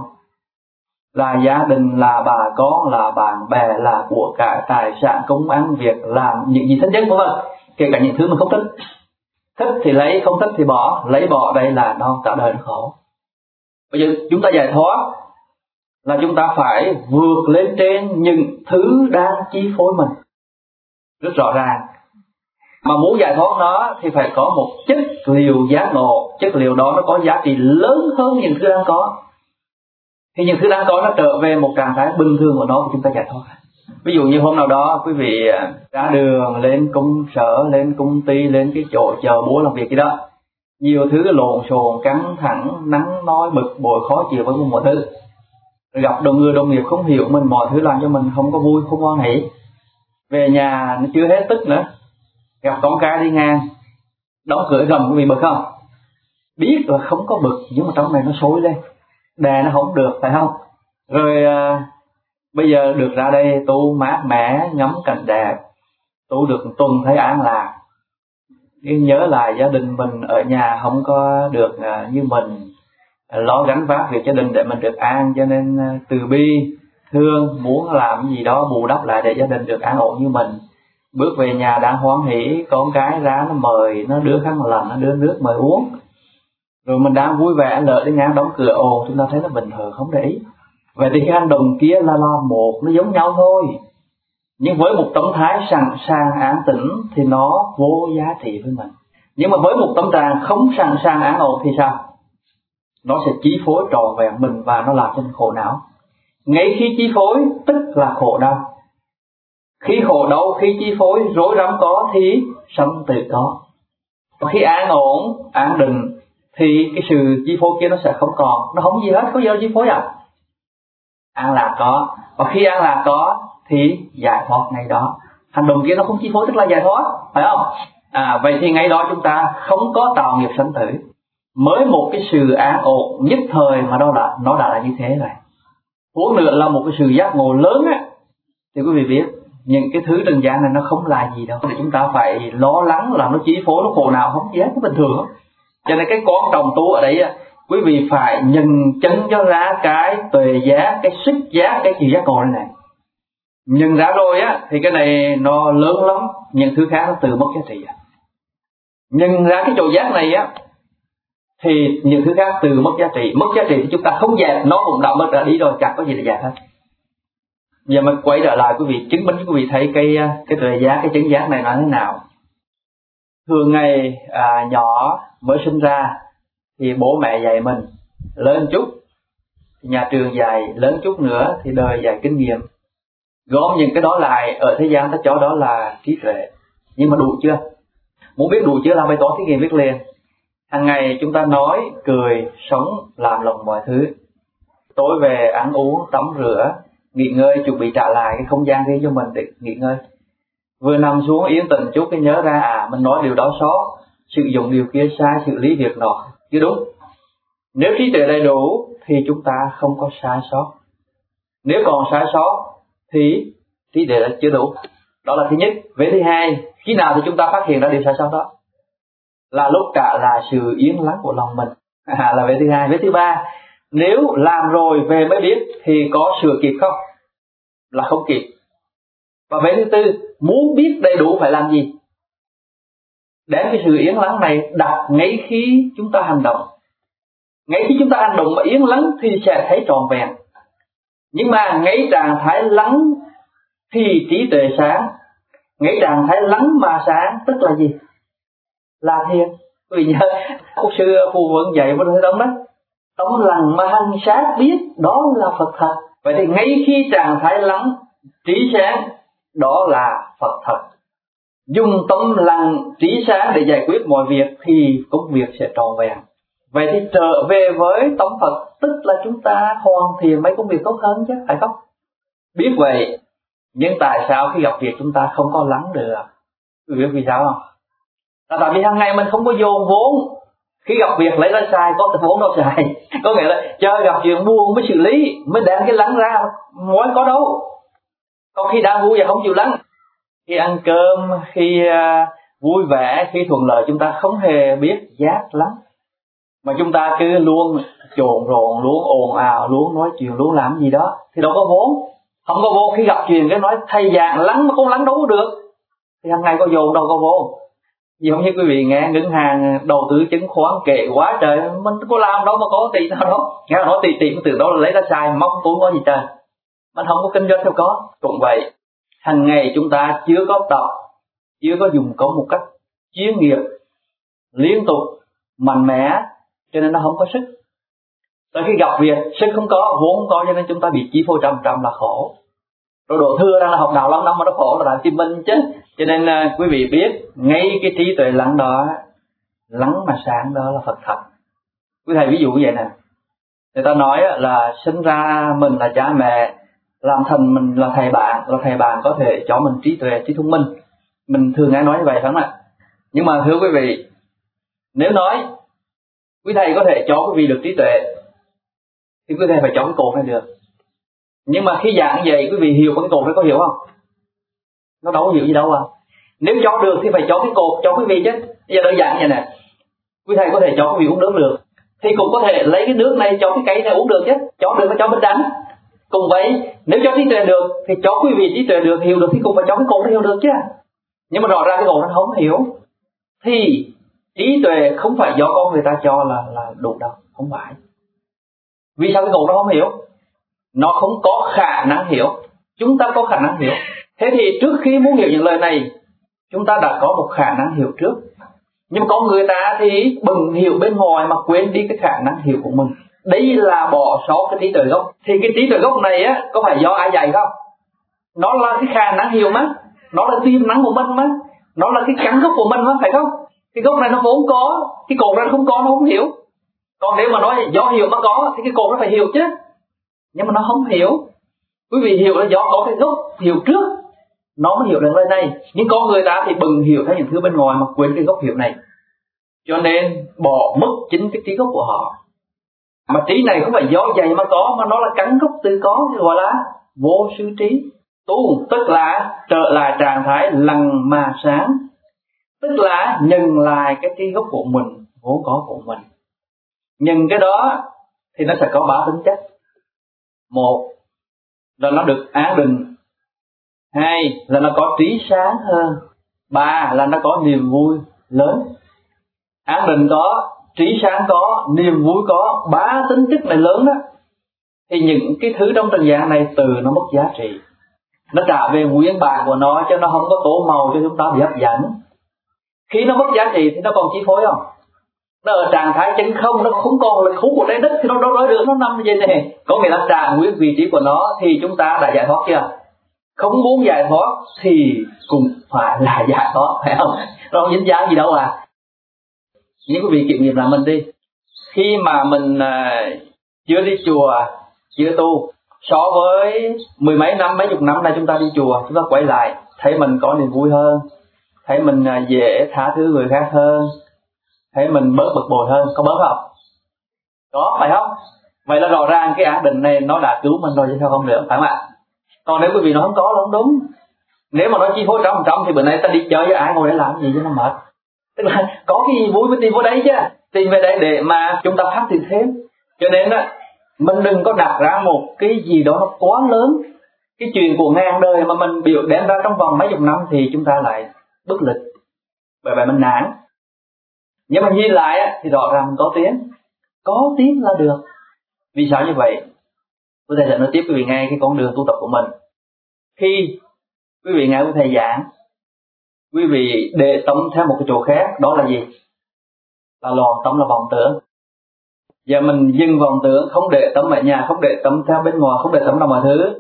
Là gia đình, là bà con, là bạn bè, là của cải, tài sản, công ăn việc, làm những gì thích nhất của mình. Kể cả những thứ mình không thích. Thích thì lấy, không thích thì bỏ. Lấy bỏ đây là nó cả đời nó khổ. Bây giờ chúng ta giải thoát là chúng ta phải vượt lên trên những thứ đang chi phối mình. Rất rõ ràng. Mà muốn giải thoát nó thì phải có một chất liệu giác ngộ. Chất liệu đó nó có giá trị lớn hơn những thứ đang có. Thì những thứ đang có nó trở về một trạng thái bình thường của nó, và chúng ta giải thoát. Ví dụ như hôm nào đó quý vị ra đường, lên công sở, lên công ty, lên cái chỗ chờ búa làm việc gì đó, nhiều thứ lộn xộn, căng thẳng, nắng nói, bực bội, khó chịu với mọi thứ. Rồi gặp đồng người đồng nghiệp không hiểu mình, mọi thứ làm cho mình không có vui, không hoan hỉ. Về nhà nó chưa hết tức nữa, gặp con cái đi ngang, đóng cửa gầm, quý vị bực không? Biết là không có bực, nhưng mà trong này nó sôi lên, đè nó không được, phải không? Rồi bây giờ được ra đây tu mát mẻ, ngắm cảnh đẹp, tu được tuần thấy an lạc, nhưng nhớ lại gia đình mình ở nhà không có được như mình, lo gánh vác việc gia đình để mình được an, cho nên từ bi, thương, muốn làm gì đó bù đắp lại để gia đình được an ổn như mình. Bước về nhà đang hoan hỉ, con cái ra nó mời, nó đưa khăn lạnh, nó đưa nước mời uống. Rồi mình đang vui vẻ, lỡ đi ngang đóng cửa ồn, chúng ta thấy nó bình thường, không để ý. Vậy thì cái hành động kia là một, nó giống nhau thôi. Nhưng với một tâm thái sẵn sàng an tĩnh thì nó vô giá trị với mình. Nhưng mà với một tâm trạng không sẵn sàng an ổn thì sao? Nó sẽ chi phối trọn vẹn mình và nó làm cho mình khổ não. Ngay khi chi phối tức là khổ đau. Khi khổ đau, khi chi phối rối rắm có thì sanh tử có. Và khi an ổn, an định thì cái sự chi phối kia nó sẽ không còn. Nó không gì hết, có gì đâu chi phối à? An lạc có. Và khi an lạc có thì giải thoát ngay đó. Hành động kia nó không chi phối tức là giải thoát, phải không? Vậy thì ngay đó chúng ta không có tạo nghiệp sanh tử. Mới một cái sự an ổn nhất thời mà nó đã là như thế rồi. Huống nữa là một cái sự giác ngộ lớn á, thì quý vị biết những cái thứ trần gian này nó không là gì đâu để chúng ta phải lo lắng là nó chi phối, nó khổ nào không, gì hết, nó bình thường. Cho nên cái quan trọng tu ở đây quý vị phải nhận chân cho ra cái tuệ giác, cái sức giác, cái chiều giác ngộ này. Nhận ra rồi á thì cái này nó lớn lắm, những thứ khác nó từ mất giá trị. Nhận ra cái chỗ giác này á thì những thứ khác từ mất giá trị. Mất giá trị thì chúng ta không dẹp, nó cũng đã mất ra đi rồi, chẳng có gì để dẹp hết. Giờ mình quay trở lại quý vị, chứng minh quý vị thấy cái tuệ giác, cái chứng giác này nó thế nào. Thường ngày nhỏ mới sinh ra thì bố mẹ dạy mình, lớn chút thì nhà trường dạy, lớn chút nữa thì đời dạy kinh nghiệm. Gom những cái đó lại ở thế gian ta cho đó là trí tuệ. Nhưng mà đủ chưa? Muốn biết đủ chưa, làm bài toán thí nghiệm viết liền. Hàng ngày chúng ta nói, cười, sống, làm lòng mọi thứ. Tối về ăn uống, tắm rửa, nghỉ ngơi, chuẩn bị trả lại cái không gian riêng cho mình để nghỉ ngơi. Vừa nằm xuống yên tĩnh chút cái nhớ ra mình nói điều đó sót, sử dụng điều kia sai, xử lý việc nọ chưa đúng. Nếu trí tuệ đầy đủ thì chúng ta không có sai sót. Nếu còn sai sót thì trí tuệ chưa đủ. Đó là thứ nhất. Về thứ hai, khi nào thì chúng ta phát hiện ra điều sai sót đó? là lúc trả lại sự yên lắng của lòng mình. Là vế thứ hai. Vế thứ ba, nếu làm rồi về mới biết thì có sửa kịp không? Là không kịp. Và vế thứ tư, muốn biết đầy đủ phải làm gì? Đem cái sự yên lắng này đặt ngay khi chúng ta hành động. Ngay khi chúng ta hành động mà yên lắng thì sẽ thấy trọn vẹn. Nhưng mà ngay trạng thái lắng thì trí tuệ sáng. Ngay trạng thái lắng mà sáng tức là gì? Là thiền. Quý vị nhớ Quốc sư Phù Vân dạy với Thế Tông đó, tấm lặng mà hành sát biết đó là Phật thật. Vậy thì ngay khi trạng thái lắng trí sáng đó là Phật thật. Dùng tâm lặng trí sáng để giải quyết mọi việc thì công việc sẽ trọn vẹn. Vậy thì trở về với tâm Phật tức là chúng ta hoàn thiện mấy công việc tốt hơn chứ, phải không? Biết vậy, nhưng tại sao khi gặp việc chúng ta không có lắng được? Quý vị biết vì sao không? Là tại vì hàng ngày mình không có dồn vốn. Khi gặp việc lấy ra xài, có vốn đâu xài. Có nghĩa là chờ gặp chuyện buồn mới xử lý, mới đem cái lắng ra, mỗi có đâu. Còn khi đang vui và không chịu lắng, khi ăn cơm, khi vui vẻ, khi thuận lợi, chúng ta không hề biết giác lắng. Mà chúng ta cứ luôn trộn rộn, luôn ồn ào, luôn nói chuyện, luôn làm gì đó thì đâu có vốn. Không có vốn, khi gặp chuyện cái nói thầy dạng lắng mà không lắng đâu có được thì hàng ngày có dồn đâu có vốn. Giống như quý vị nghe ngân hàng đầu tư chứng khoán kệ quá trời, mình có làm đâu mà có tỷ nào đó. Nghe nói tỷ từ đó là lấy ra xài, móc túi có gì trời. Mình không có kinh doanh theo có. Cũng vậy, hàng ngày chúng ta chưa có tập, chưa có dùng công một cách chuyên nghiệp, liên tục, mạnh mẽ, cho nên nó không có sức. Tới khi gặp việc, sức không có, vốn không có, cho nên chúng ta bị chi phối 100% là khổ. Rồi độ thưa đang là học đạo lắm mà nó khổ là làm chim minh chứ. Cho nên quý vị biết, ngay cái trí tuệ lắng đó, lắng mà sáng đó là Phật thật. Quý thầy ví dụ như vậy nè, người ta nói là sinh ra mình là cha mẹ, làm thành mình là thầy bạn có thể cho mình trí tuệ, trí thông minh. Mình thường nghe nói như vậy phải không ạ? Nhưng mà thưa quý vị, nếu nói quý thầy có thể cho quý vị được trí tuệ thì quý thầy phải cho cái cột này được. Nhưng mà khi giảng vậy quý vị hiểu cái cột này, có hiểu không? Nó đâu có hiểu gì đâu à. Nếu cho được thì phải cho cái cột cho quý vị chứ. Bây giờ đơn giản vậy nè, quý thầy có thể cho quý vị uống nước được, thì cũng có thể lấy cái nước này cho cái cây này uống được chứ. Cho được phải cho bên đắng. Cùng vậy, nếu cho trí tuệ được thì cho quý vị trí tuệ được, hiểu được thì cũng phải cho cái cột nó hiểu được chứ. Nhưng mà rõ ràng cái cột nó không hiểu thì trí tuệ không phải do con người ta cho là đủ đâu, không phải. Vì sao cái cột nó không hiểu? Nó không có khả năng hiểu. Chúng ta có khả năng hiểu. Thế thì trước khi muốn hiểu những lời này, chúng ta đã có một khả năng hiểu trước. Nhưng con người ta thì bừng hiểu bên ngoài mà quên đi cái khả năng hiểu của mình. Đây là bỏ sót cái trí tuệ gốc. Thì cái trí tuệ gốc này á, có phải do ai dạy không? Nó là cái khả năng hiểu mà, nó là tiềm năng của mình mà, nó là cái căn gốc của mình mà, phải không? Cái gốc này nó vốn có, cái cột này nó không có, nó không hiểu. Còn nếu mà nói do hiểu mà có thì cái cột nó phải hiểu chứ. Nhưng mà nó không hiểu. Quý vị hiểu là do có cái gốc hiểu trước, nó mới hiểu được lời này. Nhưng con người ta thì bừng hiểu theo những thứ bên ngoài mà quên cái gốc hiểu này, cho nên bỏ mất chính cái trí gốc của họ. Mà trí này không phải do dạy mà có, mà nó là căn gốc tự có, thì gọi là vô sư trí. Tu tức là trở lại trạng thái lặng mà sáng, tức là nhận lại cái trí gốc của mình, vốn có của mình. Nhận cái đó thì nó sẽ có 3 tính chất. 1 là nó được an định, 2 là nó có trí sáng hơn, 3 là nó có niềm vui lớn. An định có, trí sáng có, niềm vui có, 3 tính chất này lớn đó, thì những cái thứ trong trần gian này từ nó mất giá trị, nó trả về nguyên bản của nó, chứ nó không có tô màu cho chúng ta bị hấp dẫn. Khi nó mất giá trị thì nó còn chi phối không? Nó ở trạng thái chân không, nó không còn lực hút của trái đất thì nó đâu nói được, nó nằm như vậy này. Có nghĩa là trả nguyên vị trí của nó thì chúng ta đã giải thoát chưa? Không muốn giải thoát thì cũng phải là giải thoát, phải không? Nó không dính dáng gì đâu à. Những quý vị kiểm nghiệm lại mình đi. Khi mà mình chưa đi chùa, chưa tu, so với mười mấy năm, mấy chục năm nay chúng ta đi chùa, chúng ta quay lại thấy mình có niềm vui hơn, thấy mình dễ tha thứ người khác hơn, thấy mình bớt bực bội hơn, có bớt không? Có, phải không? Vậy là rõ ràng cái an định này nó đã cứu mình rồi chứ sao không được, phải không ạ? Còn nếu quý vị nó không có là không đúng. Nếu mà nó chi phối 100% thì bữa nay ta đi chơi với ai ngồi để làm gì cho nó mệt. Tức là có cái gì vui mới tìm vô đấy chứ, tìm về đây để mà chúng ta phát triển thêm. Cho nên á, mình đừng có đặt ra một cái gì đó nó quá lớn. Cái chuyện của ngàn đời mà mình biểu đem ra trong vòng mấy chục năm thì chúng ta lại bất lực, bởi vậy mình nản. Nhưng mà nhìn lại á, thì rõ ràng mình có tiến là được. Vì sao như vậy? Tôi thầy sẽ nói tiếp quý vị nghe cái con đường tu tập của mình. Khi quý vị nghe của thầy giảng, quý vị để tâm theo một cái chỗ khác, đó là gì? Là loạn tâm, là vọng tưởng. Giờ mình dừng vọng tưởng, không để tâm ở nhà, không để tâm theo bên ngoài, không để tâm vào mọi thứ.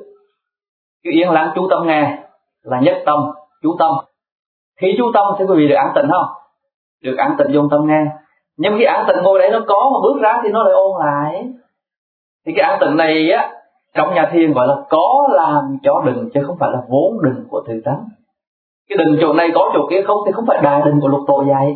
Cứ yên lặng chú tâm nghe, là nhất tâm, chú tâm. Khi chú tâm thì quý vị được an tịnh không? Được an tịnh dùng tâm nghe. Nhưng khi an tịnh ngồi đấy nó có, mà bước ra thì nó lại ôn lại. Thì cái an tịnh này á, trong nhà thiền gọi là có làm cho đừng, chứ không phải là vốn đừng của tự tánh. Cái đừng chỗ này có chỗ kia không thì không phải đài đừng của lục tổ dạy.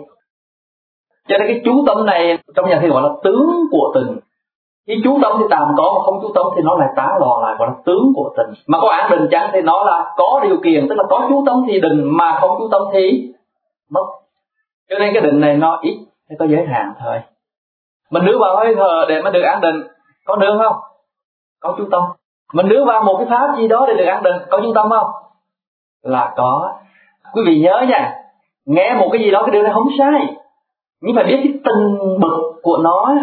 Cho nên cái chú tâm này trong nhà thiền gọi là tướng của tình. Khi chú tâm thì tạm có, mà không chú tâm thì nó lại tán loạn lại, gọi là tướng của tình. Mà có an định chăng thì nó là có điều kiện, tức là có chú tâm thì định, mà không chú tâm thì mất. Cho nên cái định này nó ít, nó có giới hạn thôi. Mình đưa vào hơi thở để mà được an định, có được không? Có chú tâm. Mình đưa vào một cái pháp gì đó để được an định, có chú tâm không? Là có. Quý vị nhớ nha, nghe một cái gì đó cái điều này không sai, nhưng phải biết cái từng bậc của nó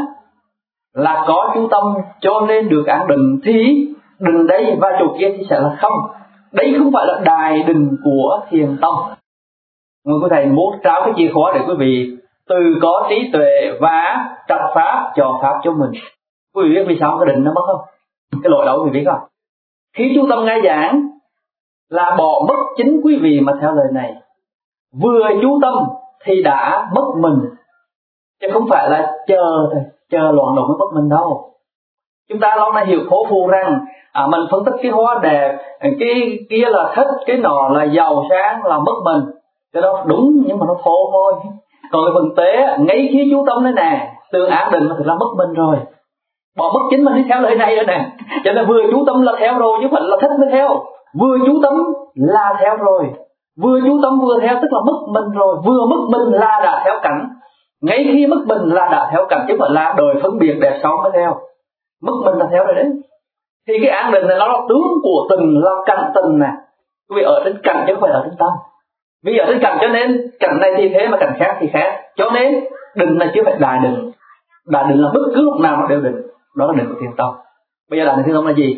là có chú tâm cho nên được an định, thì định đây và chỗ kia thì sẽ là không. Đấy không phải là đài định của thiền tông. Người của thầy muốn trao cái chìa khóa để quý vị từ có trí tuệ và trật pháp cho pháp cho mình. Quý vị biết vì sao cái định nó mất không? Cái lỗi đâu quý vị biết không? Khi chú tâm nghe giảng là bỏ mất chính quý vị mà theo lời này. Vừa chú tâm thì đã mất mình, chứ không phải là chờ loạn động mới mất mình đâu. Chúng ta lâu nay hiểu khổ phù rằng mình phân tích cái hóa đẹp, cái kia là thích, cái nọ là giàu sang là mất mình. Cái đó đúng, nhưng mà nó thô thôi. Còn cái phần tế, ngay khi chú tâm thế nè, tương ác định thì là mất mình rồi. Bỏ mất chính mình đi theo lời này rồi nè. Cho nên vừa chú tâm là theo rồi, chứ phải là thích mới theo. Vừa chú tâm là theo rồi. Vừa chú tâm vừa theo tức là mất mình rồi. Vừa mất mình là đã theo cảnh. Ngay khi mất mình là đã theo cảnh, chứ phải là đời phân biệt đẹp xấu mới theo. Mất mình là theo rồi đấy. Thì cái an định này nó là tướng của tình, là cảnh tình nè. Vì ở trên cảnh chứ không phải ở trên tâm. Vì ở trên cảnh cho nên cảnh này thì thế mà cảnh khác thì khác. Cho nên định là chứ phải đại định. Đại định là bất cứ lúc nào mà đều định. Đó là định của thiền tông. Bây giờ đại định thiền tông là gì?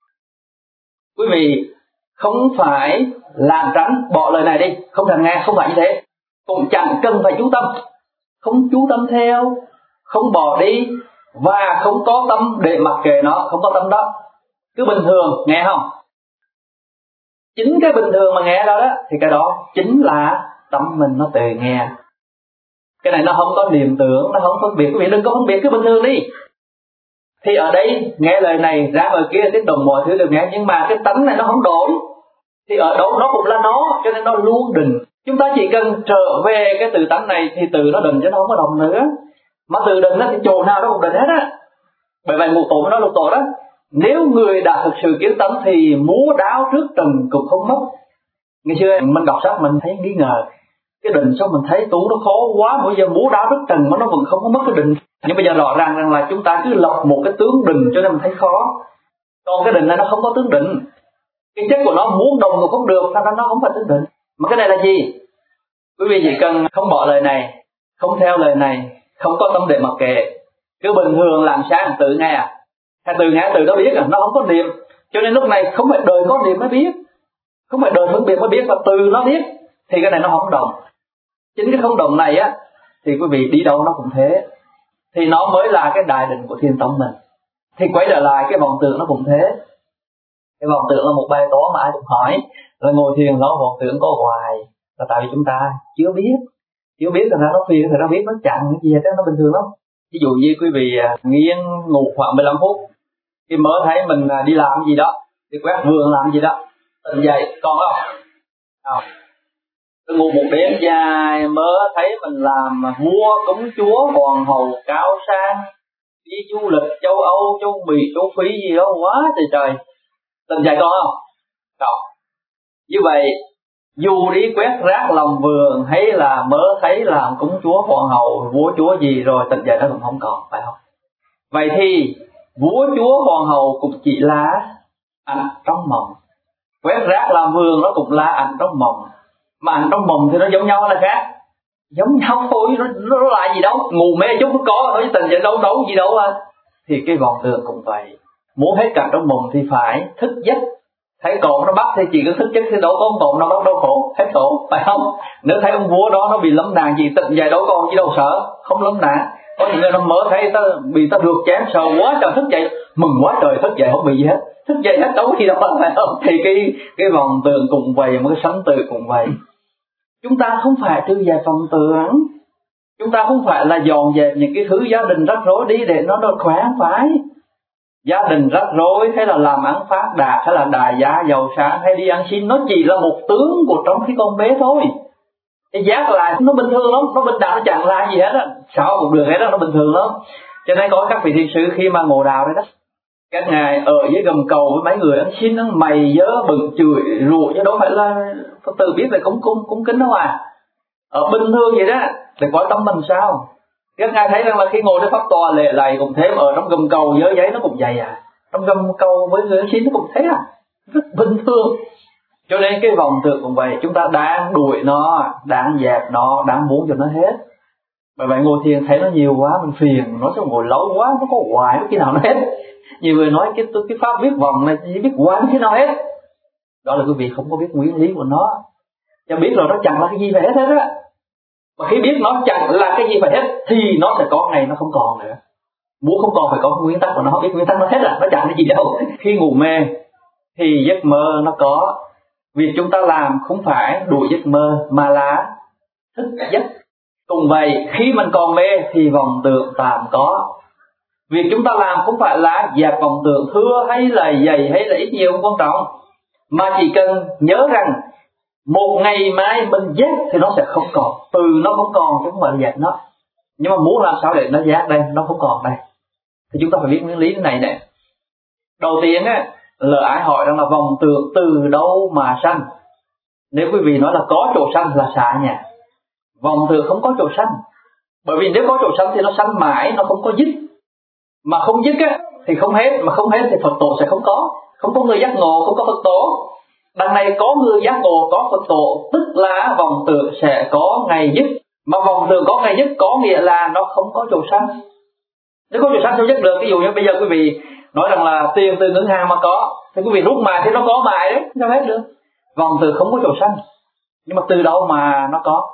Quý vị không phải làm tránh, bỏ lời này đi, không thèm nghe, không phải như thế. Cũng chẳng cần phải chú tâm. Không chú tâm theo, không bỏ đi, và không có tâm để mặc kệ nó, không có tâm đó. Cứ bình thường, nghe không? Chính cái bình thường mà nghe đó thì cái đó chính là tâm mình nó tự nghe. Cái này nó không có niệm tưởng, nó không phân biệt. Quý vị đừng có phân biệt, cứ bình thường đi. Thì ở đây nghe lời này, ra ngoài kia tiếp đồng mọi thứ đều nghe, nhưng mà cái tánh này nó không đổi. Thì ở đâu nó cũng là nó, cho nên nó luôn định. Chúng ta chỉ cần trở về cái tự tánh này thì tự nó định chứ nó không có động nữa. Mà tự định thì chỗ nào nó cũng định hết á. Bởi vậy ngũ tổ nó lục tổ đó, nếu người đã thực sự kiến tánh thì múa đáo trước trần cũng không mất. Ngày xưa mình đọc sách mình thấy nghi ngờ, cái định sao mình thấy tu nó khó quá, bây giờ múa đáo trước trần mà nó vẫn không có mất cái định. Nhưng bây giờ rõ ràng rằng là chúng ta cứ lập một cái tướng định cho nên mình thấy khó. Còn cái định này nó không có tướng định. Cái chất của nó muốn đồng cũng không được, nó không phải tướng định. Mà cái này là gì? Quý vị chỉ cần không bỏ lời này, không theo lời này, không có tâm để mặc kệ, cứ bình thường làm sáng tự nghe, hay tự nghe tự nó biết nó không có niệm. Cho nên lúc này không phải đời có niệm mới biết, không phải đời phân biệt mới biết, mà từ nó biết. Thì cái này nó không động. Chính cái không động này á, thì quý vị đi đâu nó cũng thế. Thì nó mới là cái đại định của thiên tông mình. Thì quay trở lại cái vọng tưởng nó cũng thế. Cái vọng tưởng là một bài toán mà ai cũng hỏi, là ngồi thiền nó vọng tưởng có hoài, là tại vì chúng ta chưa biết rằng nó phiền, thì nó biết nó chặn cái gì đó, nó bình thường lắm. Ví dụ như quý vị nghiêng ngủ khoảng 15 phút, khi mới thấy mình đi làm cái gì đó, đi quét vườn làm cái gì đó, tỉnh dậy còn không? Tôi ngủ một đêm dài mơ thấy mình làm vua, công chúa, hoàng hậu cao sang, đi du lịch châu Âu, châu Mỹ, châu Phi gì đó quá trời. Tỉnh dậy còn không? Không. Như vậy Dù đi quét rác lòng vườn hay là mơ thấy làm cúng chúa hoàng hậu vua chúa gì rồi tận giờ nó cũng không còn, phải không? Vậy thì vua chúa hoàng hậu cũng chỉ là ảnh trong mộng, quét rác làm vườn nó cũng là ảnh trong mộng. Mà ảnh trong mộng thì nó giống nhau là khác, giống nhau thôi, nó là gì đâu, ngủ mê chút có thôi, tình giờ đấu gì đâu à. Thì cái vọng tưởng cũng vậy, muốn hết cảnh trong mộng thì phải thức giấc. Thấy cột nó bắt thì chỉ có thức giấc thì đâu có ông cột nó bắt đâu khổ, hết khổ, phải không? Nếu thấy ông vua đó nó bị lấm nạn gì tịnh dài đâu còn gì đâu sợ, không lấm nạn. Có những người nó mới thấy ta bị ta rượt chán sợ quá trời thức dậy, mừng quá trời thức dậy không bị gì hết, thức dậy hết đâu có gì đâu, phải không? Thì cái vọng tưởng cũng vậy, một cái sấm từ cũng vậy. Chúng ta không phải trừ dẹp vọng tưởng, chúng ta không phải là dọn dẹp những cái thứ gia đình rắc rối đi để nó được khỏe, phải. Gia đình rắc rối hay là làm ăn phát đạt hay là đại gia giàu sang hay đi ăn xin, nó chỉ là một tướng của trong cái con bé thôi. Cái giác lại nó bình thường lắm, nó bình đẳng, nó chẳng là gì hết á, sao cũng được hết đó, nó bình thường lắm. Cho nên có các vị thiền sư khi mà ngộ đạo đấy đó, các ngài ở dưới gầm cầu với mấy người ăn xin, mày dớ bừng chửi rủa chứ đâu phải là Phật tử biết về cúng kính đâu à. Ở bình thường vậy đó, để có tâm mình sao. Các ngài thấy rằng là khi ngồi trên pháp tòa lệ lạy cũng thế, ở trong gầm cầu dớ giấy nó cũng vậy à, trong gầm cầu với người ăn xin nó cũng thế à, rất bình thường. Cho nên cái vọng tưởng cũng vậy, chúng ta đang đuổi nó, đang dẹp nó, đang muốn cho nó hết. Bởi vậy ngồi thiền thấy nó nhiều quá mình phiền, nó sẽ ngồi lâu quá, nó có hoài nó khi nào nó hết. Nhiều người nói cái pháp viết vọng này chỉ biết hoài nó khi nào hết. Đó là quý vị không có biết nguyên lý của nó. Cho biết rồi nó chẳng là cái gì phải hết hết á. Mà khi biết nó chẳng là cái gì phải hết thì nó sẽ có ngày nó không còn nữa. Muốn không còn phải có nguyên tắc của nó, biết nguyên tắc nó hết là nó chẳng cái gì đâu. Khi ngủ mê thì giấc mơ nó có. Việc chúng ta làm không phải đuổi giấc mơ mà là thức giấc. Cùng vậy khi mình còn mê thì vọng tưởng tạm có. Việc chúng ta làm không phải là dẹp vọng tưởng thưa hay là dày hay là ít nhiều không quan trọng, mà chỉ cần nhớ rằng một ngày mai mình giác thì nó sẽ không còn. Từ nó không còn chứ không phải là dẹp nó. Nhưng mà muốn làm sao để nó giác đây, nó không còn đây, thì chúng ta phải biết nguyên lý này nè. Đầu tiên á, là ai hỏi rằng là vọng tưởng từ đâu mà sanh. Nếu quý vị nói là có chỗ sanh là xả nhà. Vọng tưởng không có chỗ sanh. Bởi vì nếu có chỗ sanh thì nó sanh mãi, nó không có dứt. Mà không dứt á thì không hết, mà không hết thì Phật tổ sẽ không có. Không có người giác ngộ, không có Phật tổ. Đằng này có người giác ngộ, có Phật tổ, tức là vọng tưởng sẽ có ngày dứt. Mà vọng tưởng có ngày dứt có nghĩa là nó không có chỗ sanh. Nếu có chỗ sanh sao dứt được? Ví dụ như bây giờ quý vị nói rằng là tiền từ ngân hàng mà có, thì quý vị rút mài thì nó có mài đấy, sao hết được? Vọng tưởng không có chỗ sanh. Nhưng mà từ đâu mà nó có?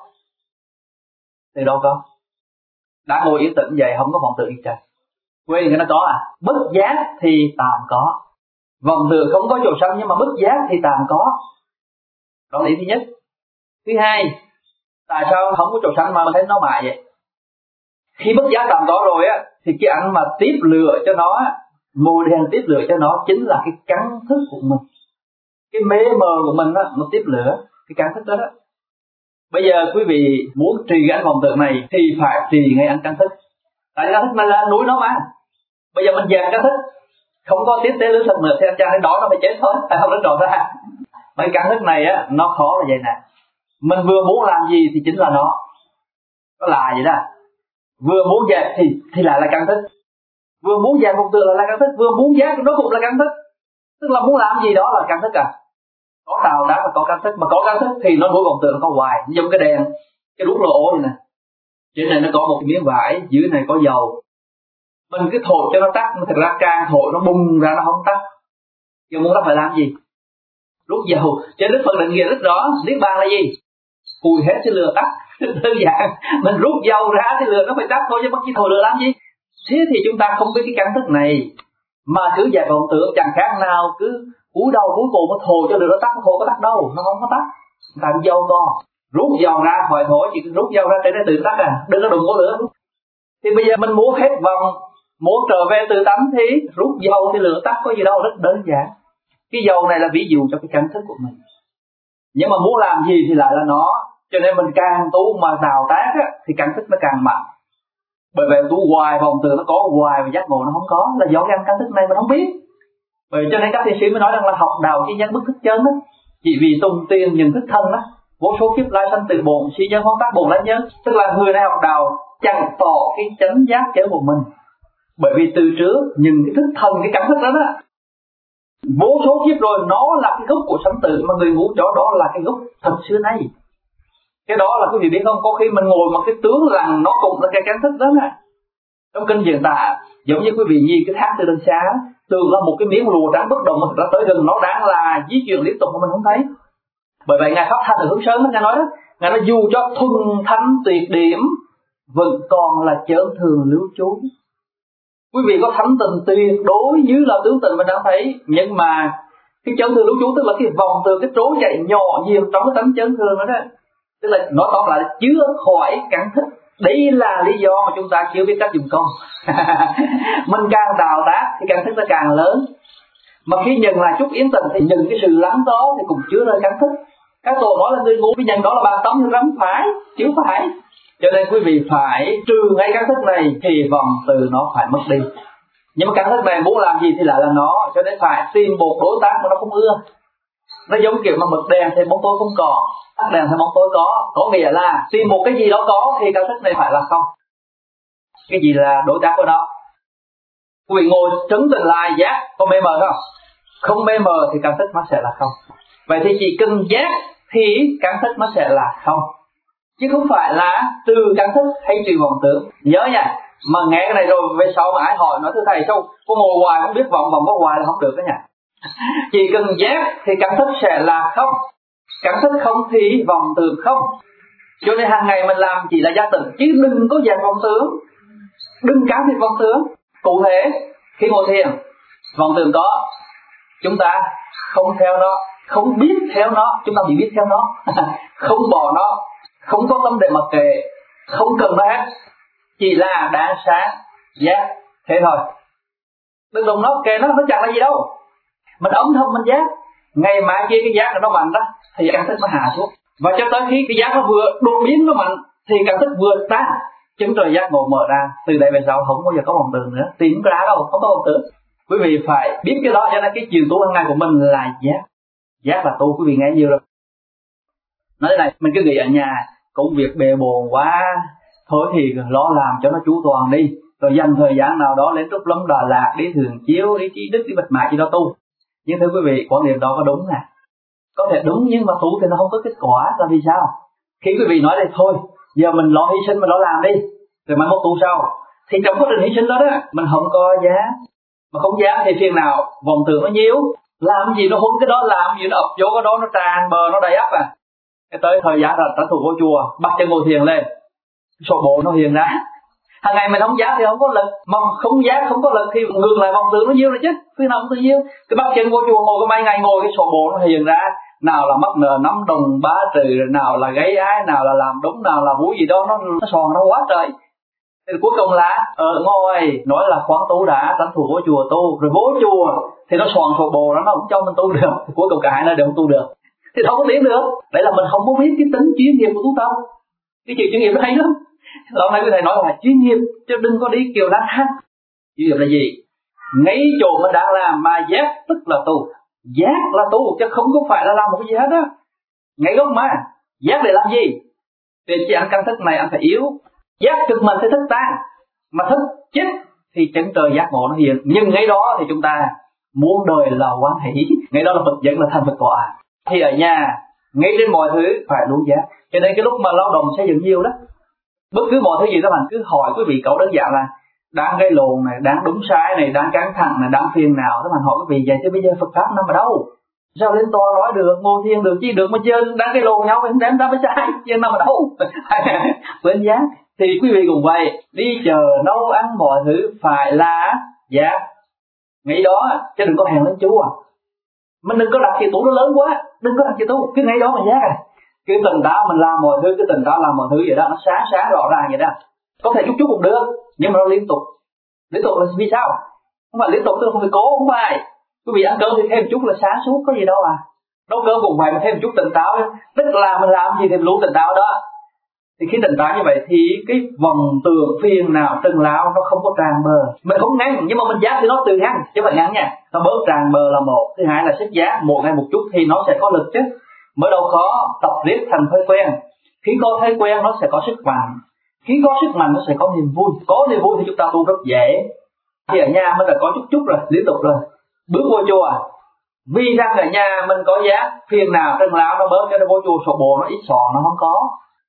Từ đâu có? Đã ngồi yên tĩnh vậy không có vọng tưởng gì trời. Quên cái nó có à? Bất giác thì tạm có. Vọng tưởng không có chỗ sanh nhưng mà bất giác thì tạm có. Đó là ý thứ nhất. Thứ hai, tại sao không có chỗ sanh mà mình thấy nó mài vậy? Khi bất giác tạm có rồi á, thì cái ảnh mà tiếp lửa cho nó, mùi đèn tiếp lửa cho nó chính là cái cắn thức của mình. Cái mê mờ của mình á, nó tiếp lửa cái cắn thức đó đó. Bây giờ quý vị muốn trì cái ảnh vọng tưởng này thì phải trì ngay ảnh cắn thức. Tại cắn thức này là núi nó mà. Bây giờ mình dẹp cắn thức, không có tiếp tế lưới sạch nữa thì anh cha đó nó phải chết thôi, phải không đến trò ra. Mấy cắn thức này á, nó khó là vậy nè. Mình vừa muốn làm gì thì chính là nó là vậy đó. Vừa muốn dẹp thì lại là cắn thức. Vừa muốn dẹp vọng tưởng là cắn thức, vừa muốn giác nó cũng là cắn thức. Tức là muốn làm gì đó là cắn thức à. Có tàu đá mà có cắn thức, mà có cắn thức thì nó nuôi vọng tưởng nó có hoài, giống cái đèn, cái đuốc lỗ này nè. Trên này nó có một cái miếng vải, dưới này có dầu. Mình cứ thổi cho nó tắt, mà thật ra càng thổi nó bùng ra nó không tắt. Giờ muốn ta phải làm gì? Rút dầu. Cho Đức Phật định nghĩa rất rõ, niết bàn là gì? Cùi hết chứ lửa tắt. Đơn giản, mình rút dầu ra thì lửa nó phải tắt thôi, chứ bất chỉ thổi lửa làm gì? Thế thì chúng ta không biết cái căn thức này, mà cứ dẹp vọng tưởng chẳng khác nào cứ cúi đầu cuối cùng nó thổi cho lửa nó tắt, nó thổi có tắt đâu, nó không có tắt. Tại dầu con, rút dầu ra khỏi thổi, chỉ rút dầu ra để nó tự tắt à, đừng có đụng có lửa. Thì bây giờ mình muốn hết vòng, muốn trở về tự tánh thì rút dầu thì lửa tắt, có gì đâu, rất đơn giản. Cái dầu này là ví dụ cho cái căn thức của mình. Nhưng mà muốn làm gì thì lại là nó. Cho nên mình càng tu mà đào tác á, thì căn thức nó càng mạnh. Bởi vậy tu hoài vòng từ nó có hoài, và giác ngộ nó không có, là do căn thức này mình không biết. Bởi cho nên các thiền sĩ mới nói rằng là học đạo chi giác bất thức chân á. chỉ vì tung tiền nhận thức thân á, vô số kiếp lai sanh từ bổn suy nhân hoang tác bổn lãnh nhân. Tức là người này học đạo chẳng tỏ cái chánh giác chế của mình, bởi vì từ trước những cái thức thân, cái cảm thức đó đó vô số kiếp rồi, nó là cái gốc của sanh tử, mà người ngu cho đó là cái gốc thật xưa nay. Cái đó là quý vị biết không, có khi mình ngồi mà cái tướng lặng nó cũng là cái cảm thức đó nè. Trong kinh diễn tả giống như quý vị nhìn cái thác từ đằng xa, tưởng là một cái miếng lụa trắng bất động, mà ra tới gần nó đang là di chuyển liên tục mà mình không thấy. Bởi vậy ngài Pháp Thanh ở Hướng Sơn ngài nói đó, ngài nói dù cho thuần thanh tuyệt điểm vẫn còn là chơn thường lưu trú. Quý vị có thánh tình tuyệt đối như là tướng tình mình đang thấy, nhưng mà cái chơn thường lưu trú tức là cái vòng từ cái trố chạy nhỏ nhiều trong cái tấm chơn thường đó. Tức là nói tóm lại là chứa khỏi cảm thức. Đây là lý do mà chúng ta chưa biết cách dùng công. Mình càng tạo tác thì cảm thức nó càng lớn. Mà khi nhận lại chút yên tĩnh thì nhận cái sự lắng đó thì cũng chứa rơi cảm thức. Các tổ nói là người ngu vì nhận đó là bàn tâm thì rắm phải, chứ phải. Cho nên quý vị phải trừ ngay cảm thức này thì vòng từ nó phải mất đi. Nhưng mà cảm thức này muốn làm gì thì lại là nó, cho nên phải tìm một đối tác mà nó không ưa. Nó giống kiểu mà bật đèn thì bóng tối không còn, tắt đèn thì bóng tối có nghĩa là tìm một cái gì đó có thì cảm thức này phải là không. Cái gì là đối tác của nó? Quý vị ngồi trấn tĩnh lại giác có mê mờ không? Không mê mờ thì cảm thức nó sẽ là không. Vậy thì chỉ cần giác thì cảm thức nó sẽ là không, chứ không phải là trừ cảm thức hay trừ vọng tưởng. Nhớ nha, mà nghe cái này rồi về sau mà ai hỏi nói thưa thầy sao có ngồi hoài không biết vọng có hoài là không được đó nha. Chỉ cần giác thì cảm thức sẽ là không, cảm thức không thì vọng tưởng không. Cho nên hàng ngày mình làm chỉ là giác tỉnh, chứ đừng có dạng vọng tưởng, đừng can thiệp vọng tưởng. Cụ thể khi ngồi thiền, vọng tưởng có, chúng ta không theo nó, không biết theo nó, chúng ta chỉ biết theo nó. Không bỏ nó, không có tâm để mặc kệ, không cần nó hết, chỉ là đang sáng giác thế thôi. Đừng đụng nó, kệ nó chẳng là gì đâu. Mình âm thầm mình giác, ngày mai kia cái giác nó mạnh đó thì cảm thức nó hạ xuống, và cho tới khi cái giác nó vừa đột biến nó mạnh thì cảm thức vừa tan, chứng trời giác ngộ mở ra. Từ đây về sau không bao giờ có vọng tưởng nữa, tìm cái đá đâu, không có vọng tưởng. Quý vị phải biết cái đó, cho nên cái chuyện tu hàng ngày của mình là giác. Giác là tu, quý vị nghe nhiều rồi. Nói thế này, mình cứ nghĩ ở nhà công việc bề bộn quá, thôi thì lo làm cho nó chu toàn đi, rồi dành thời gian nào đó lên Trúc Lâm, Đà Lạt, đi Thường Chiếu, đi Trí Đức, đi Bạch Mã, đi đó tu. Nhưng thưa quý vị, quan điểm đó có đúng nè, có thể đúng, nhưng mà tu thì nó không có kết quả là vì sao? Khi quý vị nói đây thôi, giờ mình lo hy sinh, mình lo làm đi, rồi mai mốt tu sau, thì trong quá trình hy sinh đó đó, mình không có giá, mà không giá thì phiền nào, vọng tưởng nó nhiều, làm gì nó huấn cái đó, làm gì nó ập vô cái đó, nó tràn bờ, nó đầy ắp à. Cái tới thời gian rảnh thủ vô chùa, bắt chân ngồi thiền lên, sổ bộ nó hiền ra. Hàng ngày mình không giác thì không có lực, mà không giác không có lực thì ngược lại vọng tưởng nó nhiêu rồi chứ, khi nào cũng tự nhiêu. Cái bắt chân vô chùa ngồi có mấy ngày ngồi cái sổ bộ nó hiền ra, nào là mắc nợ 5 đồng 3 trừ, nào là gáy ái, nào là làm đúng, nào là vũ gì đó, nó sòn nó quá trời. Thì cuối cùng là ngồi nói là khoán tu đã, tranh thủ vô chùa tu, rồi vô chùa thì nó soàn sổ bộ nó không cho mình tu được, thì cuối cùng cả hai nó đều không tu được, thì đâu có tiến được. Đấy là mình không có biết cái tính chuyên nghiệp của tu tâm. Cái chuyện chuyên nghiệp nó hay lắm. Lâu nay quý thầy nói là chuyên nghiệp, chứ đừng có đi kiểu lang thang. Chuyên nghiệp là gì? Ngay chỗ mình đang làm mà giác tức là tu, giác là tu, chứ không có phải là làm một cái gì hết á. Ngay gốc mà giác để làm gì? Để chỉ ăn căn thức này ăn phải yếu, giác cực mình sẽ thức tan, mà thức chết thì chân trời giác ngộ nó hiện. Nhưng ngay đó thì chúng ta muốn đời là hoan hỷ, ngay đó là Phật dẫn là thành Phật quả. Thì ở nhà ngay trên mọi thứ phải luôn giác. Cho nên cái lúc mà lao động xây dựng nhiều đó, bất cứ mọi thứ gì đó mình cứ hỏi quý vị cậu đơn giản là đang gây lộn này, đang đúng sai này, đang căng thẳng này, đang phiền nào, đó mình hỏi quý vị vậy chứ bây giờ Phật pháp nằm ở đâu? Sao lên tòa nói được, ngồi thiền được chứ được, mà chơi đang gây lộn nhau thì không đem ra với sai, chứ nằm ở đâu? Quên giác. Thì quý vị cũng vậy, đi chờ nấu ăn mọi thứ phải là giác. Nghĩ đó chứ đừng có hèn lên chú à. Mình đừng có đặt kỳ tủ nó lớn quá, đừng có đặt kỳ tủ, cứ ngay đó mà giác à. Cái tình táo mình làm mọi thứ, cái tình táo làm mọi thứ vậy đó, nó sáng rõ ràng vậy đó. Có thể chút cũng được, nhưng mà nó liên tục. Liên tục là vì sao? Không phải liên tục tôi không phải cố, không phải. Quý vị ăn cơm thì thêm chút là sáng suốt, có gì đâu à. Nấu cơm cũng vậy mà thêm chút tỉnh táo, tức là mình làm gì thì luôn tỉnh táo đó. Thì khi tỉnh táo như vậy thì cái vòng tường phiền nào trần lão nó không có tràn bờ. Mình không ngăn, nhưng mà mình giác thì nó từ ngăn chứ phải ngăn nha. Nó bớt tràn bờ là một. Thứ hai là sức giác một ngày một chút thì nó sẽ có lực chứ. Mới đầu khó tập riết thành thói quen. Khi có thói quen nó sẽ có sức mạnh. Khi có sức mạnh nó sẽ có niềm vui. Có niềm vui thì chúng ta tu rất dễ. Thì ở nhà mình đã có chút rồi, liên tục rồi. Bước vô chùa, vì rằng ở nhà mình có giác phiền nào trần lão nó bớt, cái nó vô chùa sổ bộ nó ít sòn nó không có.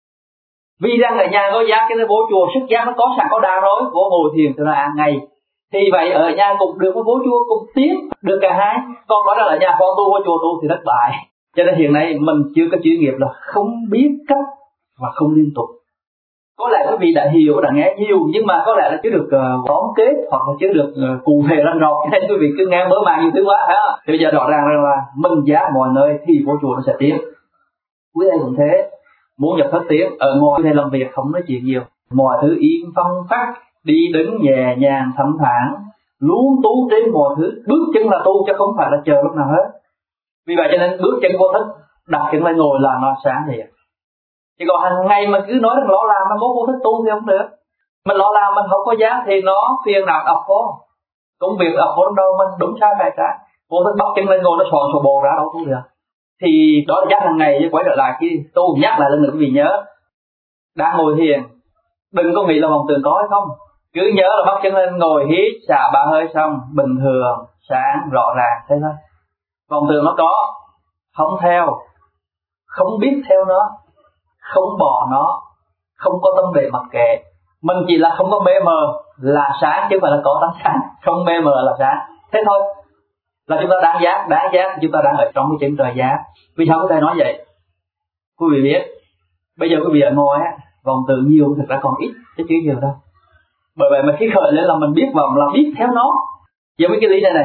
Vì rằng ở nhà có giác cái nó vô chùa sức giác nó có sẵn có đa rồi, vô ngồi thiền từ là ngày. Thì vậy ở nhà cũng được, vô chùa cũng tiến được cả hai. Còn nói rằng ở nhà con tu vô chùa tu thì thất bại. Cho nên hiện nay mình chưa có chuyên nghiệp là không biết cách và không liên tục. Có lẽ quý vị đã hiểu, đã nghe nhiều, nhưng mà có lẽ là chưa được tóm kết hoặc là chưa được cụ thể rành rọt, nên quý vị cứ nghe mơ màng nhiều thứ quá hả? Thì bây giờ rõ ràng là mình giá mọi nơi thì vô chùa nó sẽ tiến. Quý thầy cũng thế, muốn nhập thất tiến ở ngoài thầy làm việc không nói chuyện nhiều, mọi thứ yên phong phát, đi đứng nhẹ nhàng thảnh thản, luôn tu trên mọi thứ, bước chân là tu chứ không phải là chờ lúc nào hết. Vì vậy cho nên bước chân vô thức, đặt chân lên ngồi là nó sáng thiệt. Chỉ còn hàng ngày mà cứ nói rằng lo làm nó vô thức tu thì không được. Mình lo làm mình không có giá thì nó phiền nào ập vô. Công việc ập vô đâu mình đúng sai phải trái. Vô thức bắt chân lên ngồi nó soạn sổ bồ ra đâu tu được. Thì đó là giác hàng ngày chứ quay trở lại khi tu nhắc lại lần nữa quý vị nhớ. Đang ngồi thiền, đừng có nghĩ là vòng tường có hay không. Cứ nhớ là bắt chân lên ngồi hít xả ba hơi xong bình thường, sáng, rõ ràng thế thôi. Vòng tường nó có, không theo, không biết theo nó, không bỏ nó, không có tâm để mặc kệ. Mình chỉ là không có mê mờ là sáng chứ không phải là có tánh sáng. Không mê mờ là sáng. Thế thôi là chúng ta đáng giác chúng ta đang ở trong cái chân trời giác. Vì sao có thể nói vậy? Quý vị biết bây giờ quý vị ở ngoài á, vòng tường nhiều thực ra còn ít chứ chưa nhiều đâu. Bởi vậy mà khi khởi lên là mình biết vòng là biết theo nó. Giờ mấy cái lý này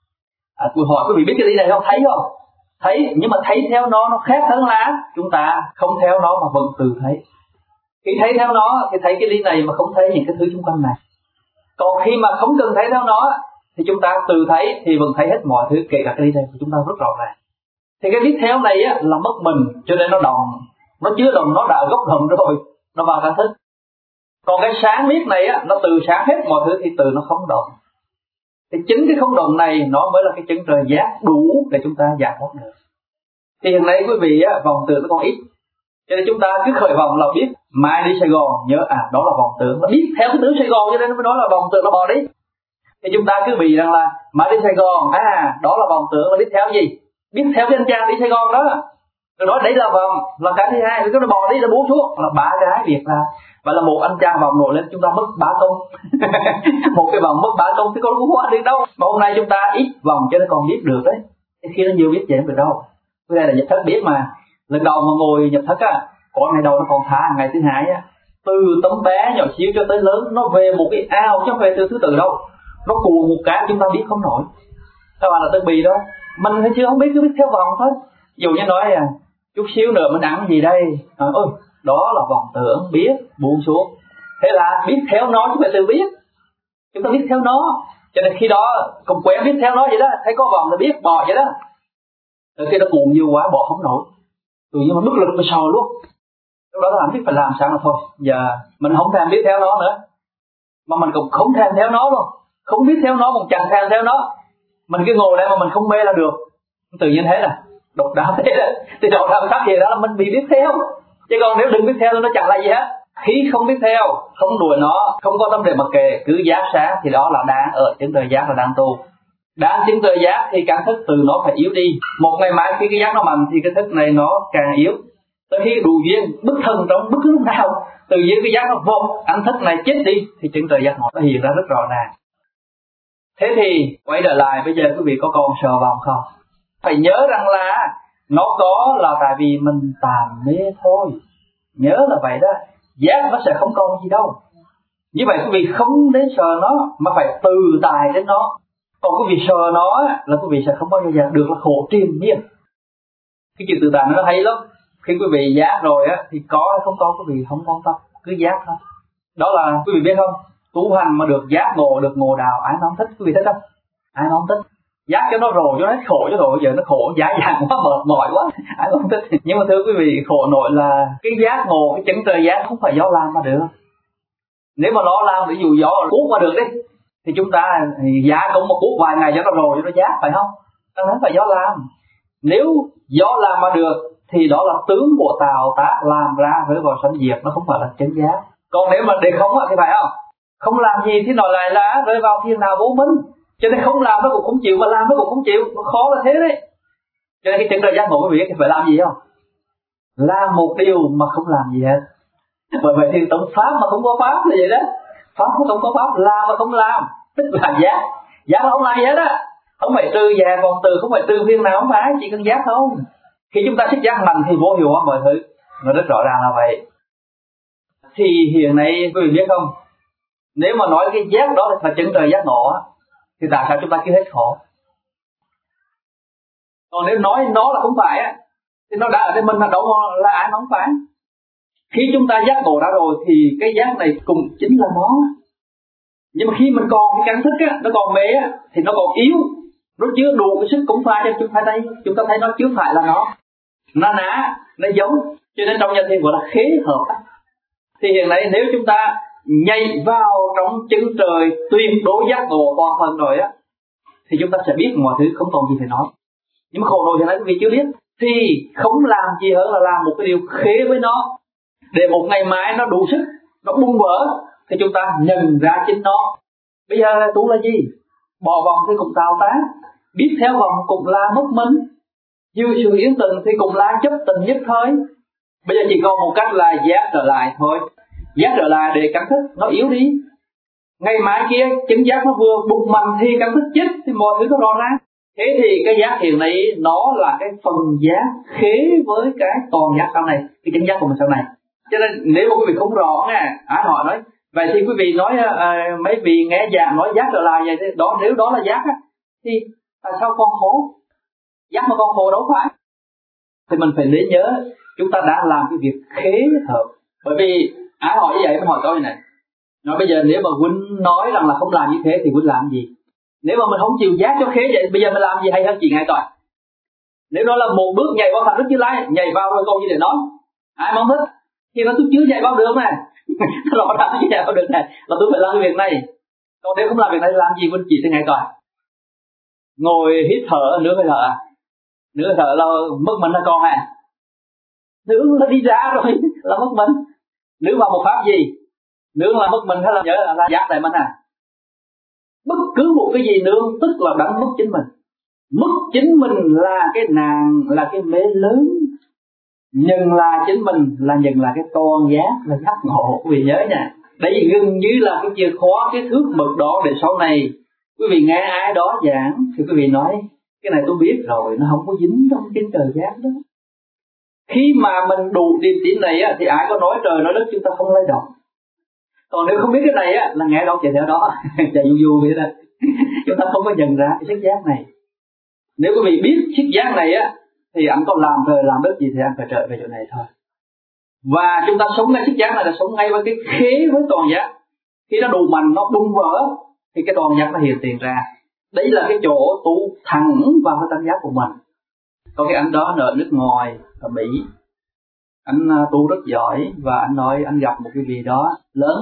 tôi hỏi quý vị biết cái lý này không? Thấy không? Thấy, nhưng mà thấy theo nó khác hơn là chúng ta không theo nó mà vẫn tự thấy. Khi thấy theo nó thì thấy cái lý này mà không thấy những cái thứ xung quanh này. Còn khi mà không cần thấy theo nó thì chúng ta tự thấy thì vẫn thấy hết mọi thứ, kể cả cái lý này của chúng ta rất rõ ràng. Thì cái biết theo này á là mất mình, cho nên nó động, nó chứa động, nó đã gốc động rồi, nó vào cảm thức. Còn cái sáng biết này á, nó từ sáng hết mọi thứ thì từ nó không động. Thì chính cái không động này nó mới là cái chân trời giác đủ để chúng ta giải thoát được. Thì hiện nay quý vị á, vòng tưởng nó còn ít, cho nên chúng ta cứ khởi vòng là biết mai đi Sài Gòn nhớ đó là vòng tưởng, nó biết theo cái tướng Sài Gòn cho nên nó mới nói là vòng tưởng nó bò đi. Thì chúng ta cứ bị rằng là mai đi Sài Gòn đó là vòng tưởng, là biết theo gì? Biết theo cái anh chàng đi Sài Gòn đó. Tôi nói đấy là vòng, là cái thứ hai, rồi nó bò đi là buông xuống, là ba cái việc là và là một anh chàng vòng nổi lên chúng ta mất 3 công. Một cái vòng mất 3 công thì con cũng qua được đâu. Mà hôm nay chúng ta ít vòng cho nên còn biết được đấy. Khi nó nhiều biết vậy không được đâu. Cái này là nhập thất biết mà. Lần đầu mà ngồi nhập thất á, có ngày đầu nó còn thả, ngày thứ hai á, từ tấm bé nhỏ xíu cho tới lớn nó về một cái ao chứ không về từ thứ tự đâu. Nó cuồng một cái chúng ta biết không nổi. Các bạn là Tân Bì đó, mình hay chưa không biết, cứ biết theo vòng thôi. Dù như nói chút xíu nữa mình ăn gì đây, ôi đó là vòng tưởng, biết buông xuống. Thế là biết theo nó chứ phải tự biết. Chúng ta biết theo nó, cho nên khi đó cũng quen biết theo nó vậy đó. Thấy có vòng là biết bò vậy đó. Rồi khi nó cuồng nhiều quá bò không nổi, tự nhiên mà bất lực mà sòi luôn. Lúc đó là biết phải làm sao mà thôi. Giờ mình không thèm biết theo nó nữa, mà mình cũng không thèm theo nó luôn. Không biết theo nó, còn chẳng thèm theo nó. Mình cứ ngồi đây mà mình không mê là được. Tự nhiên thế là độc đạo thế đó. Thì độc đạo phát hiện đó là mình bị biết theo. Chứ còn nếu đừng biết theo thì nó chẳng là gì hết. Khi không biết theo, không đuổi nó, không có tâm để mặc kệ, cứ giác sáng thì đó là đang ở chứng trời giác, là đang tu. Đang chứng trời giác thì cảm thức từ nó phải yếu đi. Một ngày mai khi cái giác nó mạnh thì cái thức này nó càng yếu. Tới khi đủ duyên, bất thần trong bất cứ lúc nào, tự nhiên cái giác nó vọt, anh thức này chết đi thì chứng trời giác nó hiện ra rất rõ ràng. Thế thì quay trở lại, bây giờ quý vị có còn sờ vòng không? Phải nhớ rằng là nó có là tại vì mình tàm mê thôi. Nhớ là vậy đó. Giác nó sẽ không còn gì đâu. Như vậy quý vị không đến sờ nó, mà phải từ tài đến nó. Còn quý vị sờ nó là quý vị sẽ không bao giờ được, là khổ triền nhiên. Cái chữ từ tài nó hay lắm. Khi quý vị giác rồi á thì có hay không có quý vị không quan tâm, cứ giác thôi. Đó là quý vị biết không, tu hành mà được giác ngộ, được ngộ đạo, ai mà không thích, quý vị thích không? Ai mà không thích. Giác cho nó rồi cho nó hết khổ cho rồi, giờ nó khổ giá dàng quá, mệt mỏi quá, ai không thích. Nhưng mà thưa quý vị, khổ nội là cái giác ngộ, cái chứng trời giác không phải gió làm mà được. Nếu mà nó làm, ví dụ gió cuốc qua được đi, thì chúng ta giá cũng một cuốc vài ngày cho nó rồi cho nó giác, phải không? Nó không phải gió làm. Nếu gió làm mà được thì đó là tướng của tạo tác làm ra với vào sanh diệt, nó không phải là chánh giác. Còn nếu mà để không thì phải không? Không làm gì thì nói lại là rơi vào thiên nào vô minh. Cho nên không làm nó cũng không chịu, mà làm nó cũng không chịu, nó khó là thế đấy. Cho nên cái chân trời giác ngộ quý vị phải làm gì không? Làm một điều mà không làm gì hết. Bởi vậy thì tổng pháp mà không có pháp là vậy đó. Pháp không có pháp, làm mà không làm, tức là giác. Giác là không làm gì hết á. Không phải trừ già còn từ, không phải trừ phiền nào, không phải, chỉ cần giác thôi. Khi chúng ta thích giác mạnh thì vô hiệu hóa mọi thứ, nó rất rõ ràng là vậy. Thì hiện nay quý vị biết không, nếu mà nói cái giác đó là chân trời giác ngộ thì tại sao chúng ta chưa hết khổ? Còn nếu nói nó là không phải á, thì nó đã ở đây mình là đâu là ai mà không phải. Khi chúng ta giác ngộ đã rồi thì cái giác này cũng chính là nó. Nhưng mà khi mình còn cái cảm thức á, nó còn mê á, thì nó còn yếu, nó chưa đủ cái sức cũng phải cho chúng ta thấy nó chưa phải là nó. Na ná, nó giống. Cho nên trong nhà thiền gọi là khế hợp á. Thì hiện nay nếu chúng ta nhảy vào trong chân trời tuyên đối giác ngộ toàn phần rồi á, thì chúng ta sẽ biết mọi thứ không còn gì phải nói. Nhưng mà khổ rồi thì nãy quý vị chưa biết, thì không làm gì hơn là làm một cái điều khế với nó, để một ngày mai nó đủ sức, nó bung vỡ thì chúng ta nhận ra chính nó. Bây giờ tu là gì? Bỏ vòng thì cũng tạo tác, biết theo vòng cũng là mất mình, dư sự yên tĩnh thì cũng là chấp tình nhất thôi. Bây giờ chỉ còn một cách là giác trở lại thôi. Giác trở lại để cảm thức nó yếu đi. Ngày mai kia chứng giác nó vừa bùng mạnh thì cảm thức chết, thì mọi thứ nó rõ ràng. Thế thì cái giác hiện nay nó là cái phần giác khế với cái toàn giác sau này, cái chứng giác của mình sau này. Cho nên nếu mà quý vị không rõ nha, ai hỏi nói vậy thì quý vị nói mấy vị nghe giảng nói giác trở lại vậy thì đó, nếu đó là giác á, thì tại sao con khổ? Giác mà con khổ đâu phải. Thì mình phải nên nhớ chúng ta đã làm cái việc khế hợp. Bởi vì ai hỏi như vậy mới hỏi câu này. Nói bây giờ nếu mà huynh nói rằng là không làm như thế thì huynh làm gì? Nếu mà mình không chịu giác cho khế vậy, bây giờ mình làm gì hay hơn chị ngay coi. Nếu đó là một bước nhảy vào thành Đức Như Lai, nhảy vào rồi câu gì để nói, ai mong thích thì nó tôi chưa nhảy vào được này. Rõ ràng chưa nhảy vào được này, là tôi phải làm cái việc này. Còn nếu không làm việc này làm gì huynh chỉ thế ngay coi. Ngồi hít thở, nửa hơi thở, nửa hơi thở là mất mình là con à? Nửa là đi ra rồi là mất mình. Nửa vào một pháp gì? Nửa là mất mình hay là nhớ là giác lại mình à? Bất cứ một cái gì nương tức là đánh mất chính mình. Mất chính mình là cái nàng, là cái mê lớn. Nhận là chính mình là nhận là cái toàn giác, là giác ngộ. Quý vị nhớ nha. Đây gần như là cái chìa khóa, cái thước mực đó để sau này quý vị nghe ai đó giảng thì quý vị nói cái này tôi biết rồi, nó không có dính trong cái trời giác đó. Khi mà mình đủ niềm tin này á, thì ai có nói trời nói đất chúng ta không lay động. Còn nếu không biết cái này á, là nghe đâu chạy theo đó, chạy du vậy đó. Chúng ta không có nhận ra cái xích giác này. Nếu quý vị biết xích giác này á, thì anh có làm trời làm đất gì thì anh phải trở về chỗ này thôi. Và chúng ta sống ngay xích giác này là sống ngay với cái khế với toàn giác. Khi nó đủ mạnh, nó bung vỡ thì cái toàn giác nó hiện tiền ra. Đấy là cái chỗ tu thẳng vào cái tâm giác của mình. Có cái anh đó ở nước ngoài, ở Mỹ, anh tu rất giỏi và anh nói anh gặp một cái vị đó lớn.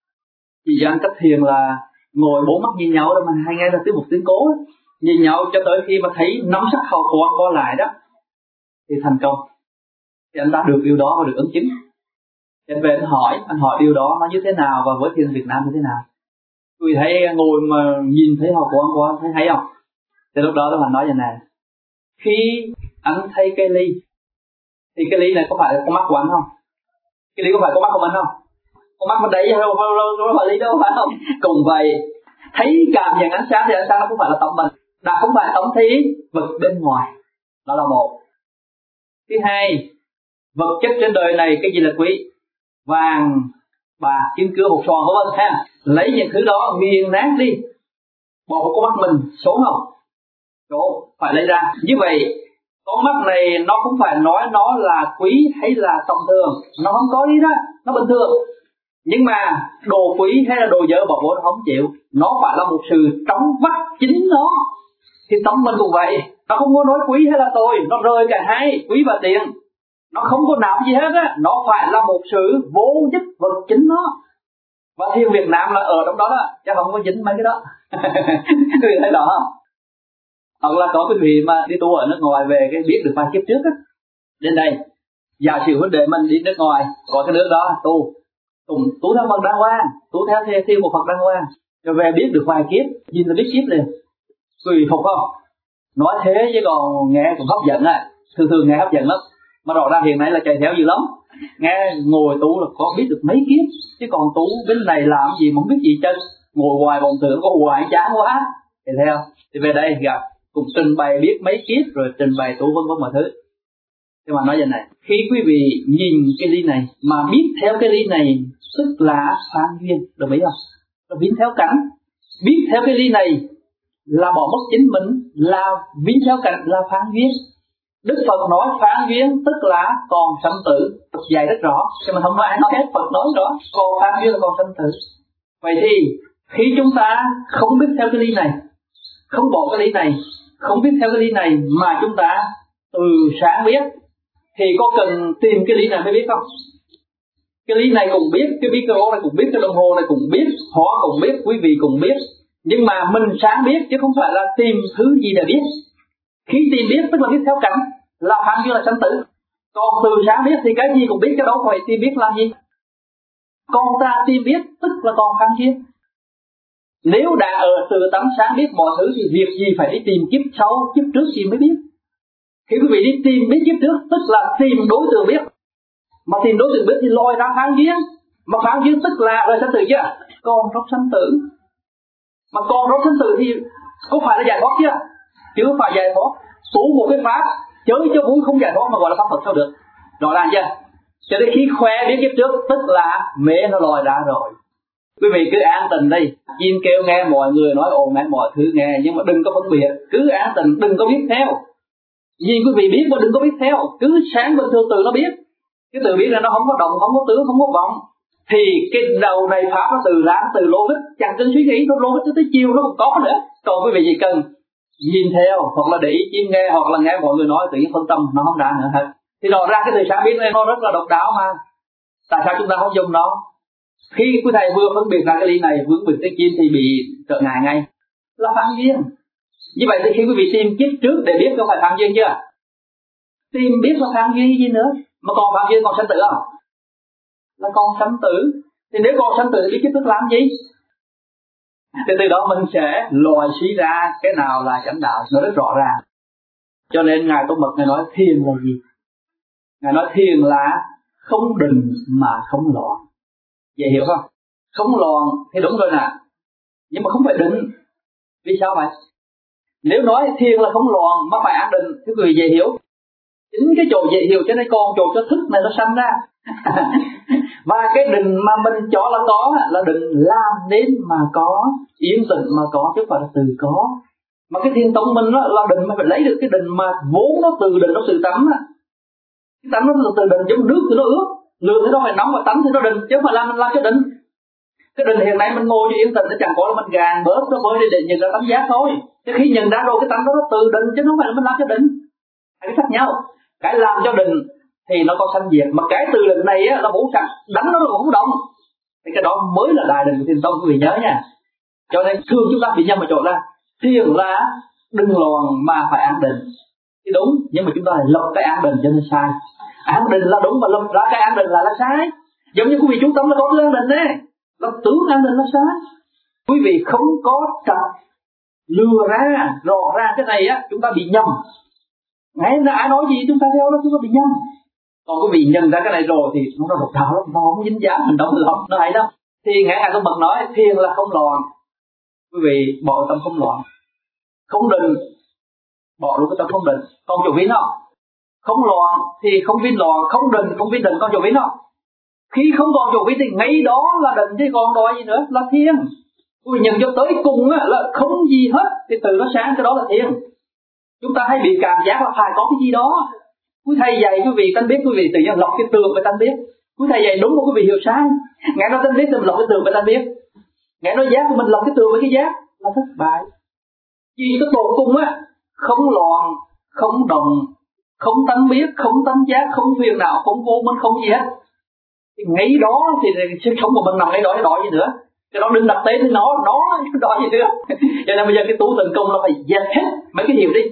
Vì anh cách thiền là ngồi bốn mắt nhìn nhau đó mà hay nghe là tiếng một tiếng cố đó. Nhìn nhau cho tới khi mà thấy nắm sắc hào quang co lại đó thì thành công. Thì anh đã được điều đó và được ứng chứng. Anh về anh hỏi điều đó nó như thế nào và với thiền Việt Nam như thế nào. Vì thấy ngồi mà nhìn thấy hào quang quá thấy hay không? Thì lúc đó anh nói vậy nè, khi anh thấy cái ly thì cái ly này có phải là con mắt của anh không? Cái ly có phải con mắt của anh không? Con mắt mình đẩy không phải ly đâu phải không? Cùng vậy, thấy cảm nhận ánh sáng thì ánh sáng nó cũng phải là tâm mình, đã không phải tổng thí vật bên ngoài. Đó là một. Thứ hai, vật chất trên đời này cái gì là quý? Vàng, bạc, kim cương, hột xoàn của mình ha. Lấy những thứ đó nghiền nát đi, bỏ vào con mắt mình, số không? Số phải lấy ra. Như vậy con mắt này nó không phải nói nó là quý hay là tầm thường, nó không có ý đó, nó bình thường. Nhưng mà đồ quý hay là đồ dở bỏ vô nó không chịu, nó phải là một sự trống vắt chính nó. Thì tâm mình cũng vậy, nó không có nói quý hay là tôi, nó rơi cả hai, quý và tiền. Nó không có nạp gì hết á, nó phải là một sự vô nhất vật chính nó. Và Thiền Việt Nam là ở trong đó đó, chứ không có dính mấy cái đó. Quý vị thấy rõ không? Hoặc là có quý vị mà đi tu ở nước ngoài về cái biết được vài kiếp trước á, đến đây giả sử huynh đệ mình đi nước ngoài có cái nước đó tu theo Phật đàng hoàng, tu theo Thiên một Phật đàng hoàng, rồi về biết được vài kiếp, nhìn là biết kiếp liền. Quý vị phục không? Nói thế chứ còn nghe cũng hấp dẫn á, thường nghe hấp dẫn lắm, mà rõ ràng hiện nay là chạy theo dữ lắm. Nghe ngồi tu là có biết được mấy kiếp, chứ còn tu bên này làm gì mà không biết gì chân, ngồi hoài vọng tưởng có hoài chán quá. Thì theo thì về đây gặp cùng trình bày biết mấy kiếp rồi trình bày tu vân vân mọi thứ. Nhưng mà nói vậy này, khi quý vị nhìn cái ly này mà biết theo cái ly này tức là phán duyên, đồng ý không? Là biến theo cảnh, biết theo cái ly này là bỏ mất chính mình, là biến theo cảnh là phán duyên. Đức Phật nói phán duyên tức là còn sanh tử, Phật dạy rất rõ, nhưng mà không nói ai nói hết, Phật nói rõ, còn phán duyên là còn sanh tử. Vậy thì khi chúng ta không biết theo cái ly này, không bỏ cái ly này, không biết theo cái ly này mà chúng ta từ sáng biết, thì có cần tìm cái ly này mới biết không? Cái ly này cũng biết, cái micro này cũng biết, cái đồng hồ này cũng biết, họ cũng biết, quý vị cũng biết, nhưng mà mình sáng biết chứ không phải là tìm thứ gì để biết. Khi tìm biết tức là biết theo cảnh, là phán duyên là sanh tử. Còn từ sáng biết thì cái gì cũng biết, cái đâu phải tìm biết làm gì. Còn ta tìm biết tức là còn phán duyên. Nếu đã ở từ tấm sáng biết mọi thứ thì việc gì phải đi tìm kiếp sau, kiếp trước gì mới biết. Khi quý vị đi tìm biết kiếp trước tức là tìm đối tượng biết. Mà tìm đối tượng biết thì lòi ra phán duyên. Mà phán duyên tức là rồi sanh tử chưa? Còn trong sanh tử. Mà còn trong sanh tử thì có phải là giải thoát chưa? Chứ không phải giải thoát. Tu một cái pháp chơi cho vui không giải thoát mà gọi là pháp Phật sao được? Rõ ràng chưa? Cho nên khi khoe biết kiếp trước tức là mê nó lòi ra rồi. Quý vị cứ an tình đi, chim kêu nghe, mọi người nói ồn nghe, mọi thứ nghe, nhưng mà đừng có phân biệt, cứ an tình, đừng có biết theo. Nhìn quý vị biết mà đừng có biết theo, cứ sáng bình thường từ nó biết. Cái từ biết là nó không có động, không có tướng, không có vọng. Thì cái đầu này pháp nó từ lãng, từ logic, chẳng cần suy nghĩ, nó logic tới chiều nó không có nữa. Còn quý vị chỉ cần nhìn theo, hoặc là để ý chim nghe, hoặc là nghe mọi người nói, tự nhiên phân tâm, nó không ra nữa hết. Thì rõ ra cái từ sáng biết này nó rất là độc đáo mà. Tại sao chúng ta không dùng nó? Khi quý thầy vừa phân biệt ra cái ly này vướng biệt tới chim thì bị trở ngại ngay, là phán duyên. Như vậy thì khi quý vị tìm kiếp trước để biết có phải phán duyên chưa? Tìm biết là phán duyên gì nữa? Mà còn phán duyên còn sanh tử không? Là còn sanh tử. Thì nếu còn sanh tử thì biết kiếp trước làm gì? Thì từ đó mình sẽ loại suy ra cái nào là chánh đạo, nó rất rõ ràng. Cho nên Ngài Tôn Mật Ngài nói thiền là gì? Ngài nói thiền là không định mà không loạn. Vậy hiểu không? Không loạn thì đúng rồi nè, nhưng mà không phải định. Vì sao vậy? Nếu nói thiền là không loạn mà phải an định thì quý vị dễ hiểu. Chính cái chỗ dễ hiểu cho nên còn chỗ cho thức này nó sanh ra. Và cái định mà mình cho là có là định làm nên mà có, yên tĩnh mà có chứ không phải là từ có. Mà cái thiền tông mình là định mà phải lấy được cái định mà vốn nó từ định, nó từ tắm á. Cái tắm nó từ định giống nước thì nó ướt, lửa thì nó phải nóng, mà tắm thì nó định, chứ không phải làm cho định. Cái định hiện nay mình ngồi cho yên tĩnh nó chẳng có là mình gàn bớt nó mới để nhận ra tánh giác thôi. Chứ khi nhận ra rồi cái tánh đó nó từ định chứ không phải là mình làm cho định. Hai cái khác nhau. Cái làm cho định thì nó có sanh diệt, mà cái từ định này á là bổ sẵn, đánh nó cũng không động. Thì cái đó mới là đại định của Thiền tông, quý vị nhớ nha. Cho nên thường chúng ta bị nhầm ở chỗ là thiền là đừng loạn mà phải an định. Thì đúng, nhưng mà chúng ta lại lập cái an định cho nên sai. An định là đúng mà lập ra cái an định là sai. Giống như quý vị chú tâm là có cái an định đấy, lập tướng an định là sai. Quý vị không có trật lừa ra, rõ ra cái này á chúng ta bị nhầm. Ngay là ai nói gì chúng ta theo đó, chúng ta bị nhầm. Còn quý vị nhận ra cái này rồi thì nó độc đạo lắm, nó không dính dáng mình đâu lòng, nó hay đâu. Thì Ngài Tôn Mật nói thiền là không loạn. Quý vị bỏ tâm không loạn. Không định, bỏ luôn cái tâm không định. Còn chỗ vin không? Không loạn thì không vin loạn, không định, không vin định, còn chỗ vin không? Khi không còn chỗ vin thì ngay đó là định chứ còn đòi gì nữa, là thiền. Quý vị nhận cho tới cùng á, là không gì hết thì từ nó sáng cái đó là thiền. Chúng ta hay bị cảm giác là phải có cái gì đó. Quý thầy dạy quý vị tánh biết, quý vị tự nhiên lọc cái tường về tánh biết. Quý thầy dạy đúng mà quý vị hiểu sai. Ngài nói tánh biết thì mình lọc cái tường về tánh biết. Ngài nói giác thì mình lọc cái tường với cái giác là thất bại. Vì cái tột cùng á, không loạn, không động, không tánh biết, không tánh giác, không phiền não, không vô minh, không gì hết. Thì ngay đó thì sức sống của mình nằm ngay đó, cái đó gì nữa. Cái đó đừng đặt tên với nó cái đó gì nữa. Cho nên bây giờ cái tu tấn công là phải dẹp hết mấy cái hiểu đi.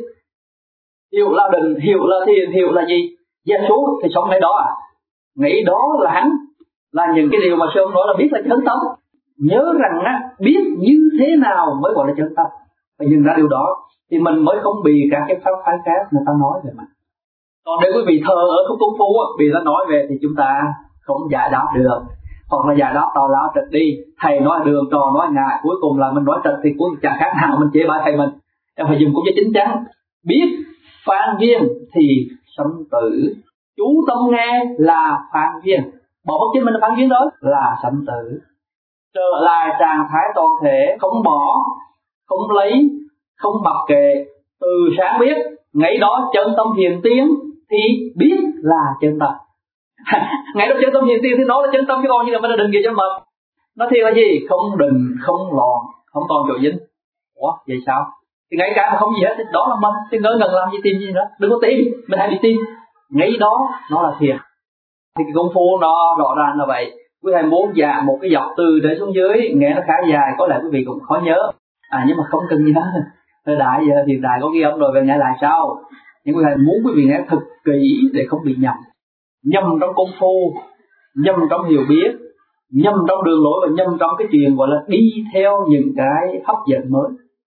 Hiểu là định, hiểu là thiền, hiểu là gì? Dẹp xuống thì sống ngay đó à. Ngay đó là hắn, là những cái điều mà sư ông nói là biết là chân tâm. Nhớ rằng á, biết như thế nào mới gọi là chân tâm. Và nhìn ra điều đó thì mình mới không bị các cái pháp phái khác người ta nói về mình. Còn nếu quý vị thờ ở không công phu á, vì nó nói về thì chúng ta không giải đáp được. Hoặc là giải đáp tào lao trật đi, thầy nói đường, trò nói ngại, cuối cùng là mình nói trật thì cuối chẳng khác nào mình chế bãi thầy mình. Em phải dùng cũng cho chính chắn. Biết phan duyên thì sanh tử, chú tâm nghe là phan duyên, bỏ bất chính mình là phan duyên đó là sanh tử. Trở lại trạng thái toàn thể, không bỏ, không lấy, không mặc kệ, từ sáng biết, ngay đó chân tâm hiện tiến thì biết là chân tâm. Ngay đó chân tâm hiện tiến thì nó là chân tâm, chứ còn như là mình đừng gì cho mình. Nó thì là gì? Không đừng, không loạn, không còn chỗ dính. Ủa, vậy sao? Thì ngay cả mà không gì hết, thì đó là mình. Thì ngớ ngẩn làm gì tìm gì nữa. Đừng có tìm, mình hãy đi tìm. Ngay đó nó là thiền. Thì cái công phu nó rõ ràng là vậy. Quý thầy muốn dạng một cái dọc từ để xuống dưới, nghe nó khá dài, có lẽ quý vị cũng khó nhớ. Nhưng mà không cần nhớ. Thời đại giờ hiện đại có ghi âm rồi về nghe lại sao. Nhưng quý thầy muốn quý vị nghe thật kỹ để không bị nhầm. Nhầm trong công phu, nhầm trong hiểu biết, nhầm trong đường lối và nhầm trong cái chuyện gọi là đi theo những cái hấp dẫn mới.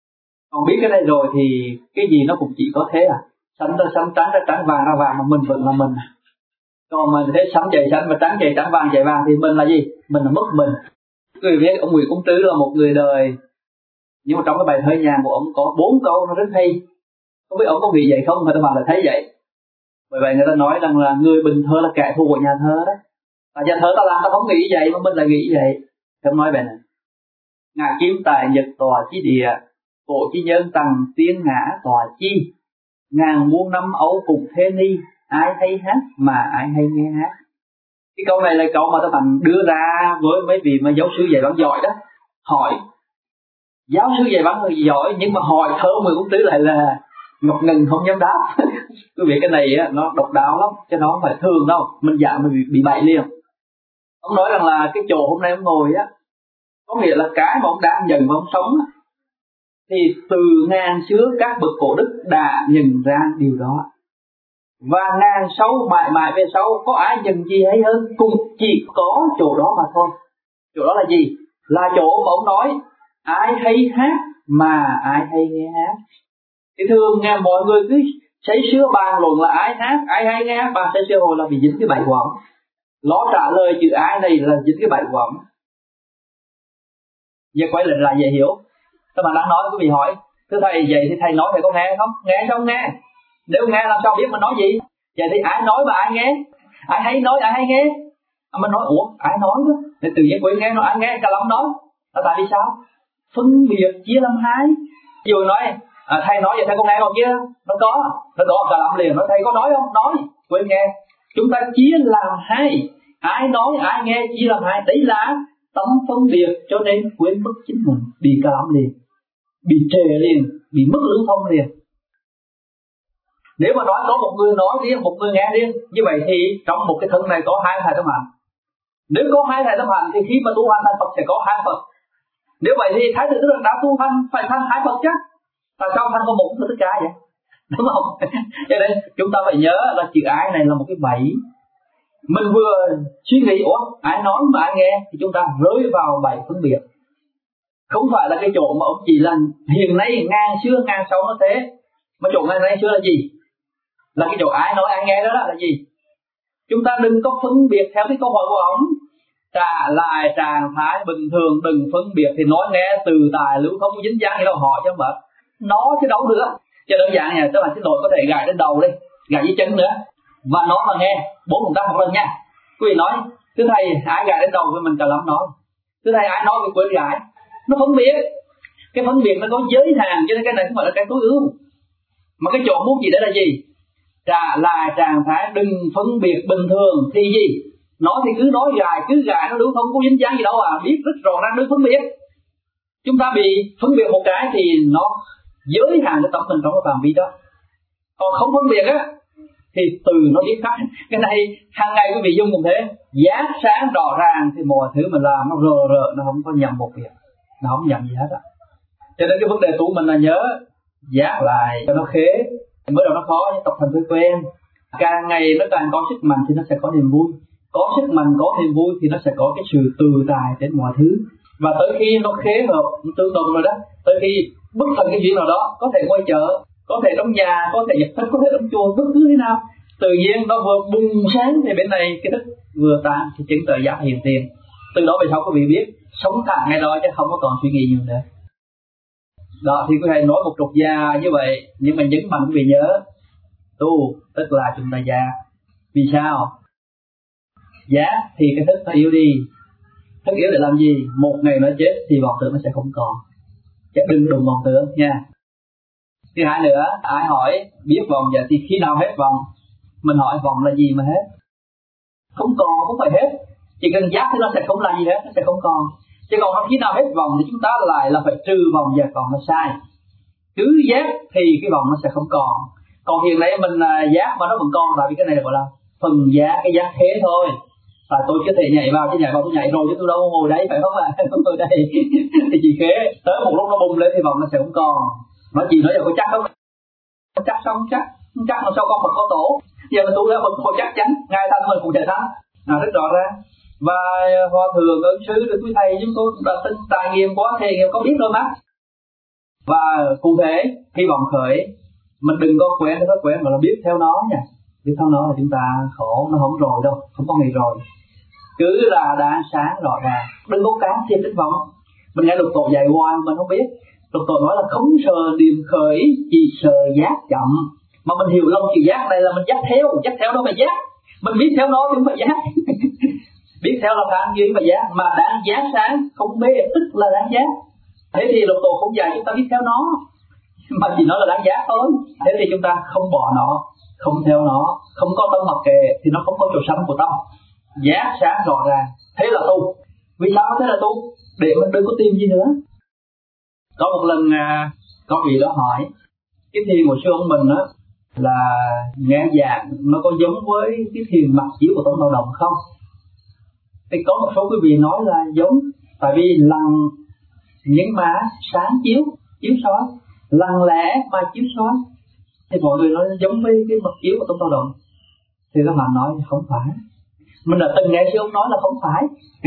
Còn biết cái này rồi thì cái gì nó cũng chỉ có thế à. Sánh ra sánh, trắng ra trắng, vàng ra vàng, mà mình vẫn là mình. Còn mình thấy sánh chạy sánh và trắng chạy trắng, vàng chạy vàng thì mình là gì? Mình là mất mình. Người biết ông Nguyễn Công Trứ là một người đời, nhưng mà trong cái bài thơ nhàn của ông có 4 câu nó rất hay. Không biết ông có nghĩ vậy không? Người ta bảo là thấy vậy. Bởi vậy người ta nói rằng là người bình thơ là kẻ thù của nhà thơ đó. Và nhà thơ ta làm ta không nghĩ vậy mà mình lại nghĩ vậy. Thì ông nói vậy này: ngã kim tại nhật tòa chi địa, cổ chi nhân tầng tiên ngã tòa chi, ngàn muôn năm ấu cùng thế ni, ai hay hát mà ai hay nghe hát. Cái câu này là câu mà ta thành đưa ra với mấy vị mà giáo sư dạy văn giỏi đó. Hỏi giáo sư dạy văn người giỏi, nhưng mà hỏi thơ Nguyễn Công Trứ lại là ngập ngừng không dám đáp. Quý vị cái này á, nó độc đáo lắm, chứ nó không phải thường đâu, mình dạng mình bị bậy liền. Ông nói rằng là cái chỗ hôm nay ông ngồi á, có nghĩa là cái mà ông đang nhận và ông sống á, thì từ ngàn xưa các bậc cổ đức đã nhận ra điều đó. Và ngàn sau mãi mãi về sau có ai nhận gì hay hơn, cũng chỉ có chỗ đó mà thôi. Chỗ đó là gì? Là chỗ mà ông nói ai hay hát mà ai hay nghe hát. Thì thường nghe mọi người cứ say sưa bàn luận là ai hát, ai hay nghe hát, bàn say sưa hồi là bị dính cái bẫy quẩn. Nó trả lời chữ ai này là dính cái bẫy quẩn. Giờ quay lại dễ hiểu. Các bạn đang nói quý vị hỏi, thưa thầy vậy thì thầy nói thầy có nghe không? Nghe không nghe? Nếu nghe làm sao biết mình nói gì? Vậy thì ai nói mà ai nghe? Ai hay nói ai hay nghe? Mình nói ủa ai nói đó? Thì tự nhiên quên nghe nói ai nghe cả lắm nói. Là tại vì sao? Phân biệt chia làm hai. Vừa nói thầy nói vậy thầy có nghe không chứ? Nó có cả lắm liền. Nói thầy có nói không? Nói. Quên nghe. Chúng ta chia làm hai. Ai nói ai nghe chia làm hai. Đấy là tâm phân biệt, cho nên quên mất chính mình, bị cả lắm liền, bị trề liền, bị mất lưu thông liền. Nếu mà nói có một người nói riêng, một người nghe riêng, như vậy thì trong một cái thân này có hai thầy tâm hành. Nếu có hai thầy tâm hành thì khi mà tu hành thành Phật sẽ có hai Phật. Nếu vậy thì Thái Thượng Đức đã tu hành phải thành hai Phật chứ. Tại sao thành có một tất cả vậy? Đúng không? Cho nên chúng ta phải nhớ là chữ ái này là một cái bẫy. Mình vừa suy nghĩ ủa ai nói mà ai nghe thì chúng ta rơi vào bẫy phân biệt. Không phải là cái chỗ mà ông chỉ là hiện nay ngàn xưa ngàn sau nó thế. Mà chỗ ngày nay xưa là gì? Là cái chỗ ai nói ai nghe đó là gì? Chúng ta đừng có phân biệt theo cái câu hỏi của ông. Trả lại trạng thái bình thường, đừng phân biệt thì nói nghe từ tài lưu không dính dáng gì đâu, họ chứ mà nó chứ đâu nữa. Cho đơn giản này, các bạn xin lỗi có thể gài đến đầu đi, gài dưới chân nữa và nói mà nghe 4 động tác một lần nha. Quý vị nói thưa thầy ai gài đến đầu với mình cả lắm nói, thưa thầy ai nói về quên gài, nó phân biệt. Cái phân biệt nó có giới hạn, cho nên cái này không phải là cái tối ưu. Mà cái chỗ muốn gì đó là gì? Trả lại trạng thái đừng phân biệt bình thường thì gì? Nói thì cứ nói cứ gài nó đúng, không có dính dáng gì đâu à, biết rất rõ ràng đừng phân biệt. Chúng ta bị phân biệt một cái thì nó giới hạn cái tâm mình trong cái phạm vi đó. Còn không phân biệt á thì từ nó biết khác. Cái này hàng ngày quý vị dùng cũng thế, giác sáng rõ ràng thì mọi thứ mình làm nó rờ nó không có nhầm một việc, nó không nhầm gì hết á. Cho nên cái vấn đề tu mình là nhớ giác lại cho nó khế, mới đầu nó khó nhưng tập thành thói quen. Càng ngày nó càng có sức mạnh thì nó sẽ có niềm vui, có sức mạnh có niềm vui thì nó sẽ có cái sự tự tại đến mọi thứ. Và tới khi nó khế hợp tương đồng rồi đó, tới khi bất thành cái chuyện nào đó, có thể ngoài chợ, có thể trong nhà, có thể nhập thất, có thể trong chùa, bất cứ thế nào, tự nhiên nó vừa bùng sáng thì bên này cái thức vừa tan thì chứng tự giác hiện tiền. Từ đó về sau quý vị biết sống thẳng ngay đó chứ không có còn suy nghĩ nhiều nữa. Đó thì quý thầy nói một trục già như vậy, nhưng mà nhấn mạnh quý vị nhớ tu tức là chúng ta già. Vì sao? Giá thì cái thức nó yếu đi. Thức yếu để làm gì? Một ngày nó chết thì vọng tưởng nó sẽ không còn. Chứ đừng đụng vọng tưởng nha. Thứ hai nữa, ai hỏi biết vọng vậy thì khi nào hết vọng? Mình hỏi vọng là gì mà hết? Không còn, không phải hết. Chỉ cần giác thì nó sẽ không là gì hết, nó sẽ không còn. Chứ còn khi nào hết vọng thì chúng ta lại là phải trừ vọng và còn nó sai. Cứ giác thì cái vọng nó sẽ không còn. Còn hiện nay mình giác mà nó vẫn còn, tại vì cái này gọi là phần giác, cái giác thế thôi. Tại tôi có thể nhảy vào, chứ nhảy vào tôi nhảy rồi chứ tôi đâu có ngồi đấy, phải không ạ? Không ngồi đây thì chỉ khế. Tới một lúc nó bùng lên thì vọng nó sẽ không còn. Nó chỉ nói là có chắc không? Chắc xong chắc là sao con Phật có tổ. Giờ mình tu ra mình không chắc chắn, ngay thanh mình cũng thể thắng. Rất rõ ràng. Và hòa thượng ân sư được quý thầy chúng tôi đã tin tài nghiệm quá, thầy nghiệm có biết rồi mà. Và cụ thể hy vọng khởi, mình đừng có quen cái thói quen mà là biết theo nó nha. Biết theo nó là chúng ta khổ, nó không rồi đâu, không có ngày rồi. Cứ là đã sáng rõ ràng, đừng có cám thêm đến vọng. Mình nghe Lục Tổ dạy hoài mình không biết. Lục Tổ nói là không sờ điềm khởi, chỉ sờ giác chậm. Mà mình hiểu lầm chữ giác này là mình giác theo đâu phải giác. Mình biết theo nó chứ không phải giác. Biết theo là phản duyên và giác, mà đáng giác sáng không mê tức là đáng giác. Thế thì Lục Tổ không dạy chúng ta biết theo nó, mà chỉ nói là đáng giác thôi. Thế thì chúng ta không bỏ nó, không theo nó, không có tâm mặc kệ thì nó không có chỗ sanh của tâm. Giác sáng rõ ràng, thế là tu. Vì sao thế là tu? Để mình đừng có tìm gì nữa. Có một lần có vị đó hỏi cái thiền của sư ông mình á là nghe giảng nó có giống với cái thiền mặc chiếu của Tông Lao Động không? Thì có một số quý vị nói là giống, tại vì lặng nhưng mà sáng chiếu soi, lặng lẽ mà chiếu soi. Thì mọi người nói giống với cái mặc chiếu của Tông Lao Động. Thì các bạn nói không phải. Mình đã từng nghe sư ông nói là không phải.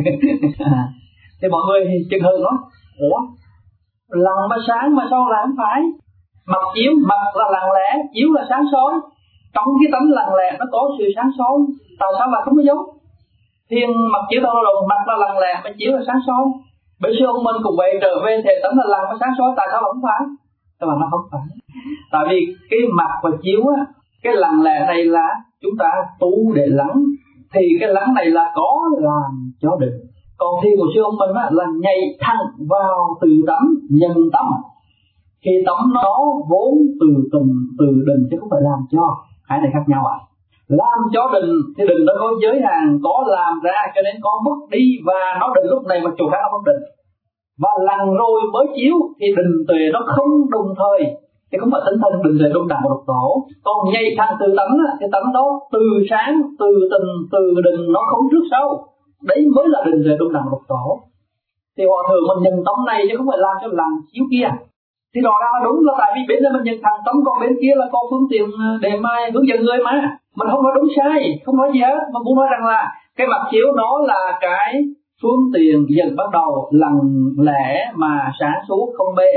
Thì mọi người chừng hừ nói ủa, lặng mà sáng mà sao là không phải? Mặc chiếu, mặc là lặng lẽ, chiếu là sáng soi. Trong cái tấm lặng lẽ nó có sự sáng soi, tại sao là không có giống? Thiên mặc chiếu Tông Lao Động, mặc là lặng lẽ mà chiếu là sáng soi. Bởi sư ông mình cũng vậy, trở về thể tấm là lặng và sáng soi, tại sao là không phải? Các bạn nói không phải. Tại vì cái mặc và chiếu á, cái lặng lẽ này là chúng ta tu để lắng, thì cái lắng này là có làm cho định. Còn thi của sư ông mình á, là nhảy thẳng vào từ tấm, nhân tâm. Khi tấm nó vốn từ tình, từ định chứ không phải làm cho. Hai này khác nhau ạ. Làm cho định thì định nó có giới hạn, có làm ra cho nên có mất đi, và nó định lúc này mà chỗ khác nó không định. Và lần rồi mới chiếu thì định tuệ nó không đồng thời, thì không phải tinh thần định tuệ đồng đẳng của Lục Tổ. Còn nhảy thẳng từ tấm á, thì tấm đó từ sáng, từ tình, từ định nó không trước sau. Đấy mới là định tuệ đồng đẳng của Lục Tổ. Thì hòa thượng mình nhận tấm này chứ không phải làm cho lần chiếu kia. Thì rõ ràng là đúng, là tại vì bên đây mình nhận thẳng tấm, còn bên kia là có phương tiện để mai hướng dẫn người mà. Mình không nói đúng sai, không nói gì hết, mà muốn nói rằng là cái mặt chiếu nó là cái phương tiện dần bắt đầu lặng lẽ mà sáng suốt không bê.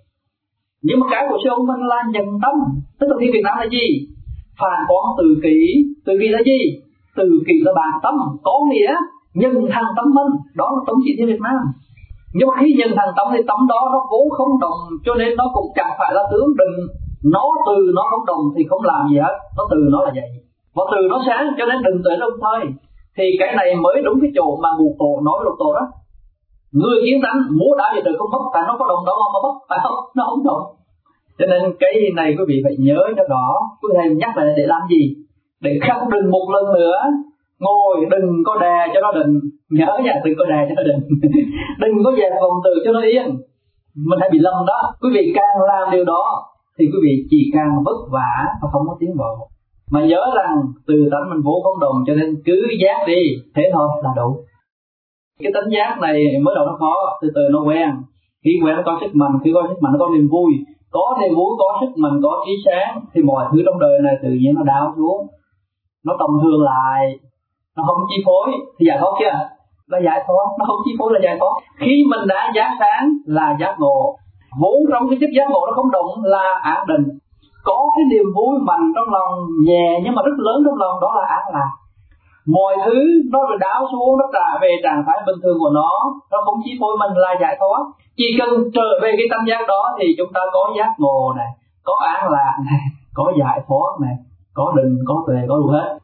Nhưng mà cái của sư ông mình là nhận tâm, tức là khi Việt Nam là gì? Phản quán từ kỷ là gì? Từ kỷ là bản tâm, có nghĩa nhân thằng tâm minh, đó là tống chỉ thiên Việt Nam. Nhưng mà khi nhân thằng tâm thì tâm đó nó vốn không đồng, cho nên nó cũng chẳng phải là tướng định. Nó từ nó không đồng thì không làm gì hết, nó từ nó là vậy. Và từ nó sáng cho nên đừng tuệ đồng thời. Thì cái này mới đúng cái chỗ mà Ngũ Tổ nói với Lục Tổ đó. Người kiến tánh múa đã về từ không mất, tại nó có đồng đó mà mất, phải không? Nó không đồng. Cho nên cái này quý vị phải nhớ cho rõ. Quý thầy nhắc lại để làm gì? Để khắc định một lần nữa. Ngồi đừng có đè cho nó định. Nhớ nha, đừng có đè cho nó định. Đừng có dẹp vòng từ cho nó yên. Mình hay bị lầm đó. Quý vị càng làm điều đó thì quý vị chỉ càng vất vả và không có tiến bộ. Mà nhớ rằng từ tánh mình vô không đồng, cho nên cứ giác đi, thế thôi là đủ. Cái tánh giác này mới đầu nó khó, từ từ nó quen. Khi quen nó có sức mạnh, khi có sức mạnh nó có niềm vui. Có niềm vui, có sức mạnh, có trí sáng thì mọi thứ trong đời này tự nhiên nó đảo xuống. Nó tầm thường lại, nó không chi phối thì giải thoát chưa? Là giải thoát, nó không chi phối là giải thoát. Khi mình đã giác sáng là giác ngộ. Vốn trong cái chất giác ngộ nó không động là an định. Có cái niềm vui mạnh trong lòng, nhẹ nhưng mà rất lớn trong lòng, đó là an lạc. Mọi thứ nó được đảo xuống, nó trả về trạng thái bình thường của nó không chi phối mình là giải thoát. Chỉ cần trở về cái tâm giác đó thì chúng ta có giác ngộ này, có an lạc này, có giải thoát này, có định, có tuệ, có đủ hết.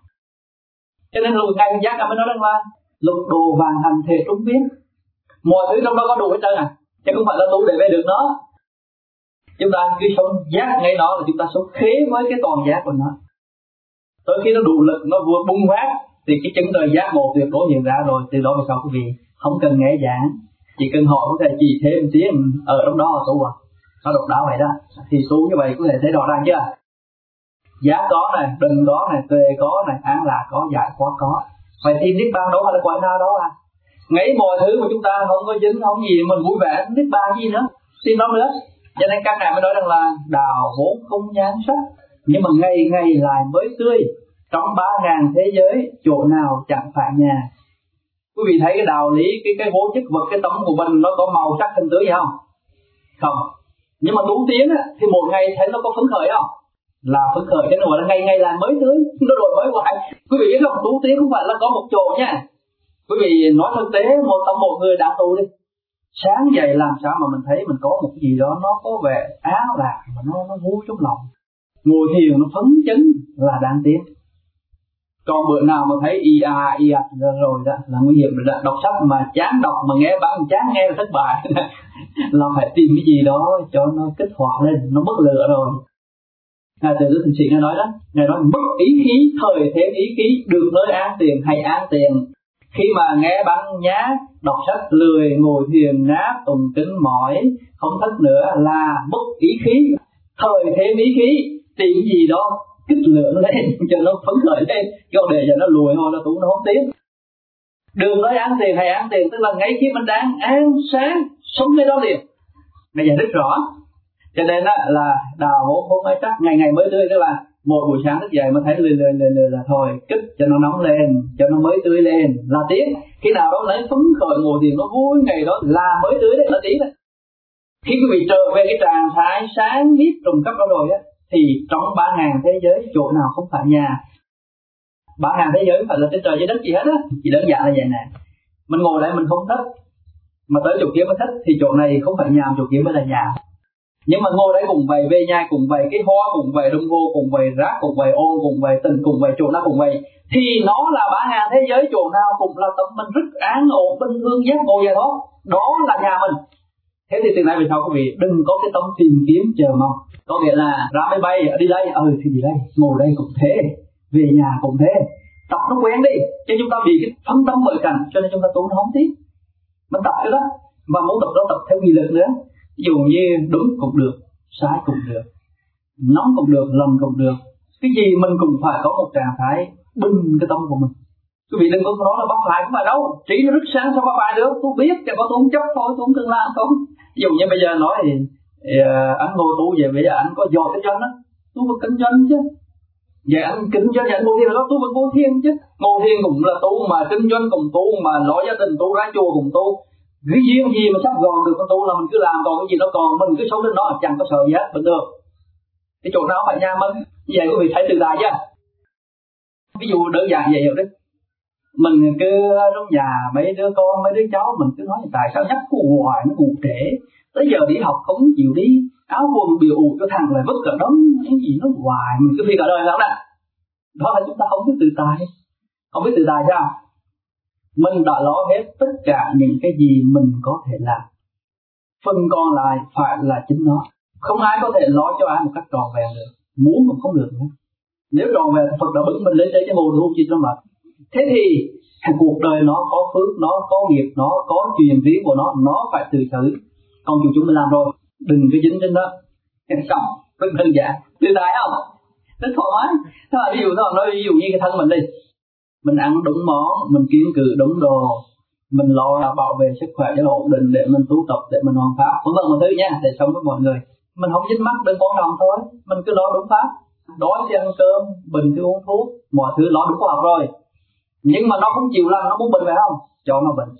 Cho nên lúc ngày giác mới nói rằng là lục đồ vàng hành thể trung biến. Mọi thứ trong đó có đủ hết trơn à, chứ không phải là tu để về được nó. Chúng ta cứ sống giác ngay đó là chúng ta sống khế với cái toàn giác của nó. Tới khi nó đủ lực, nó vừa bung phát thì cái chứng đời giác ngộ tuyệt đối hiện ra rồi. Từ đó về sau quý vị không cần nghe giảng, chỉ cần hỏi có thể chỉ thêm tiếng ở trong đó là tu à. Nó độc đáo vậy đó. Thì tu như vậy có thể thấy rõ ràng chưa? Giác có này, định có này, tuệ có này, an lạc có, giải thoát có. Vậy thì niết bàn đó hay là quả na đó à? Ngay mọi thứ mà chúng ta không có dính, không gì mình vui vẻ, niết bàn gì nữa, xin đó nữa. Cho nên các ngài mới nói rằng là đào vốn không nhan sắc, nhưng mà ngày ngày lại mới tươi. Trong 3.000 thế giới chỗ nào chẳng phải nhà. Quý vị thấy cái đạo lý, cái vô chất vật, cái tấm của mình nó có màu sắc hình tưới gì không? Không. Nhưng mà tu tiến á, thì một ngày thấy nó có phấn khởi không? Là phấn khởi, cái nó là ngày ngày là mới tươi, nó đổi mới hoài. Quý vị biết không, tu tiến không phải là có một chỗ nha. Quý vị nói thực tế một người đang tu đi, sáng dậy làm sao mà mình thấy mình có một cái gì đó nó có vẻ áo lạc mà nó vui trong lòng. Ngồi thiền nó phấn chấn là đang tiến. Còn bữa nào mà thấy rồi đó là nguy hiểm rồi đó. Đọc sách mà chán đọc, mà nghe bản chán nghe là thất bại. Là phải tìm cái gì đó cho nó kích hoạt lên, nó mất lửa rồi. Ngài Từ Đức Thượng Sĩ nói đó, Ngài nói mất ý khí, thời thế ý khí, được nơi an tiền hay an tiền. Khi mà nghe băng nhá, đọc sách lười, ngồi thiền nát, tùng kính mỏi, không thích nữa là mất ý khí. Thời thế ý khí, tìm gì đó kích lửa lên cho nó phấn khởi lên, cho để cho nó lùi thôi, nó cũng nó không tiến. Đường tới an tiền hay an tiền, tức là ngay khi mình đang an sáng sống nơi đó liền. Ngài giải thích rõ. Cho nên đó là đào vốn không ai chắc, ngày ngày mới tươi, tức là một buổi sáng thức dậy mà thấy lười là thôi, kích cho nó nóng lên, cho nó mới tươi lên là tiến. Khi nào đó lấy phấn khởi ngồi thiền nó vui, ngày đó là mới tươi đấy, là tiến đấy. Khi quý vị trở về cái trạng thái sáng biết trùng cấp đó rồi á, thì trong 3.000 thế giới chỗ nào không phải nhà. 3.000 thế giới không phải là trên trời dưới đất gì hết á, chỉ đơn giản là vậy nè. Mình ngồi đây mình không thích, mà tới chỗ kia mới thích, thì chỗ này không phải nhà, chỗ kia mới là nhà. Nhưng mà ngồi đấy cùng vậy, về nhà cùng vậy, cái hoa cùng vậy, đồng hồ cùng vậy, rác cùng vậy, ô cùng vậy, tình cùng vậy, chỗ nào cùng vậy, thì nó là 3.000 thế giới, chỗ nào cũng là tâm mình rất an ổn, bình thường, giác ngộ vậy đó. Đó là nhà mình. Thế thì từ nay về sau quý vị đừng có cái tâm tìm kiếm chờ mong. Có nghĩa là ra máy bay đi đây, thì đi đây, ngồi đây cũng thế, về nhà cũng thế. Tập nó quen đi, cho chúng ta bị cái phân tâm bởi cảnh, cho nên chúng ta tu nó không tiếc. Mình tập cái đó, và muốn tập đó tập theo nghị lực nữa. Ví dụ như đúng cũng được, sai cũng được, nóng cũng được, lầm cũng được. Cái gì mình cũng phải có một trạng thái bừng cái tâm của mình. Quý vị đừng có nói là bắt phải, không phải đâu. Trí nó rất sáng, sao bắt phải được? Tôi biết, chẳng có tôi không chấp thôi, tôi không cần làm thôi. Ví dụ như bây giờ nói thì anh ngồi tu về, bây giờ anh có giỏi kinh doanh á, tôi vẫn kinh doanh chứ. Vậy anh kinh doanh, anh ngồi thiền đó, tôi vẫn ngồi thiền chứ. Ngồi thiền cũng là tu, mà kinh doanh cùng tu, mà lo gia đình tu, ra chùa cùng tu. Cái duyên gì mà sắp gòn được con tu là mình cứ làm, còn cái gì nó còn mình cứ sống đến nó, chẳng có sợ gì hết, bình thường. Cái chỗ nào phải nhà mình. Như vậy quý vị thấy từ đại chứ. Ví dụ đơn giản vậy rồi đấy. Mình cứ trong nhà mấy đứa con, mấy đứa cháu, mình cứ nói tại sao nhắc cụ hoài, nó cụ trễ, tới giờ đi học không chịu đi, áo quần biểu ủ cho thằng lại vứt cả đống, cái gì nó hoài, mình cứ phi cả đời lắm nè. Đó là chúng ta không biết tự tài. Không biết tự tài sao? Mình đã lo hết tất cả những cái gì mình có thể làm, phần còn lại phải là chính nó. Không ai có thể lo cho ai một cách trọn vẹn được, muốn cũng không được nữa. Nếu trọn vẹn Phật đã bứng mình lên tới cái hồ tu chi cho mà. Thế thì cuộc đời nó có phước, nó có nghiệp, nó có truyền riêng của nó phải tự xử. con chùa chúng mình làm rồi, đừng có dính trên đó. Xong rất đơn giản, tự tại không, rất thoải mái. Thế là ví dụ nói ví dụ như cái thân mình đi, mình ăn đúng món, mình kiêng cự đúng đồ, mình lo bảo vệ sức khỏe cho nó ổn định để mình tu tập, để mình hoàn pháp, vân vân mọi thứ nha, để sống với mọi người. Mình không dính mắc đến con đồng thôi, mình cứ lo đúng pháp, đói thì ăn cơm, bệnh thì uống thuốc, mọi thứ lo đúng khoa học rồi. Nhưng mà nó không chịu làm, nó muốn bệnh phải không? Cho nó bệnh.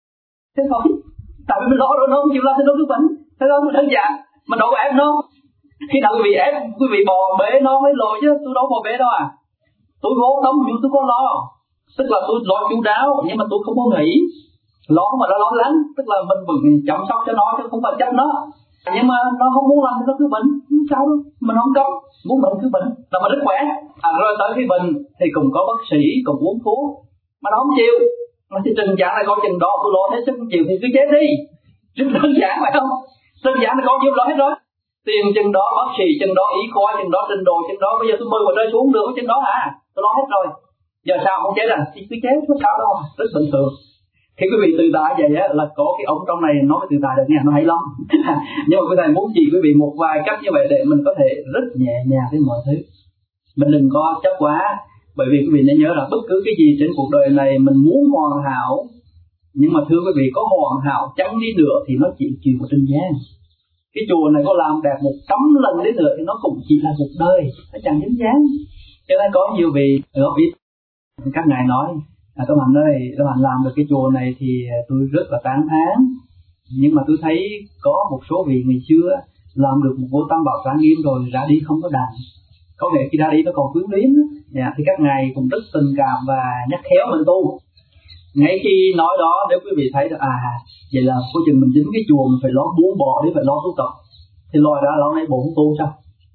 Thế thôi, tại vì mình lo rồi nó không chịu làm thì nó cứ bệnh. Thế đó đơn giản, mình đâu có ép nó. Khi nào quý vị bò bế nó mới lội chứ, tôi đâu bò bế đâu à. Tôi vô tâm nhưng tôi có lo, tức là tôi lo chu đáo, nhưng mà tôi không có nghĩ. Lo không phải là lo lắng, tức là mình vẫn chăm sóc cho nó chứ không phải chấp nó. Nhưng mà nó không muốn làm thì nó cứ bệnh, không sao đâu, mình không cấm, muốn bệnh cứ bệnh, là mình rất khỏe. Rồi tới khi bệnh thì cũng có bác sĩ, cũng uống thuốc, mà nó không chịu. Mà thì trình trạng này coi chừng đó tôi lo hết sức không chịu thì cứ chết đi. Rất đơn giản phải không? Đơn giản là có nhiêu lo hết rồi. Tiền chừng đó, bác sĩ chừng đó, y khoa chừng đó, trình độ chừng đó, bây giờ tôi mời vào rơi xuống được chừng đó hả? Tôi lo hết rồi. Giờ sao không chết à? Thì cứ chết, có sao đâu, rất bình thường. Khi quý vị tự tại vậy á, là có cái ông trong này nói tự tại được nha, nó hay lắm. Nhưng mà quý thầy muốn chỉ quý vị một vài cách như vậy để mình có thể rất nhẹ nhàng với mọi thứ. Mình đừng có chấp quá, bởi vì quý vị nên nhớ là bất cứ cái gì trên cuộc đời này mình muốn hoàn hảo, nhưng mà thưa quý vị, có hoàn hảo chăng đi nữa thì nó chỉ chịu một trên gian. Cái chùa này có làm đẹp 100 lần đi nữa thì nó cũng chỉ là một đời, nó chẳng dính dáng. Cho nên có nhiều vị góp ý, các ngài nói, các bạn ơi, các bạn làm được cái chùa này thì tôi rất là tán thán. Nhưng mà tôi thấy có một số vị ngày xưa làm được một vô tam bảo trang nghiêm rồi ra đi không có đành. Có nghĩa khi ra đi nó còn quyến luyến. Thì các ngài cũng rất tình cảm và nhắc khéo mình tu. Ngay khi nói đó, nếu quý vị thấy là vậy là cuối chừng mình dính cái chùa mình phải lo buông bỏ để phải lo tu tập, thì lòi ra lâu nay bộ không tu sao?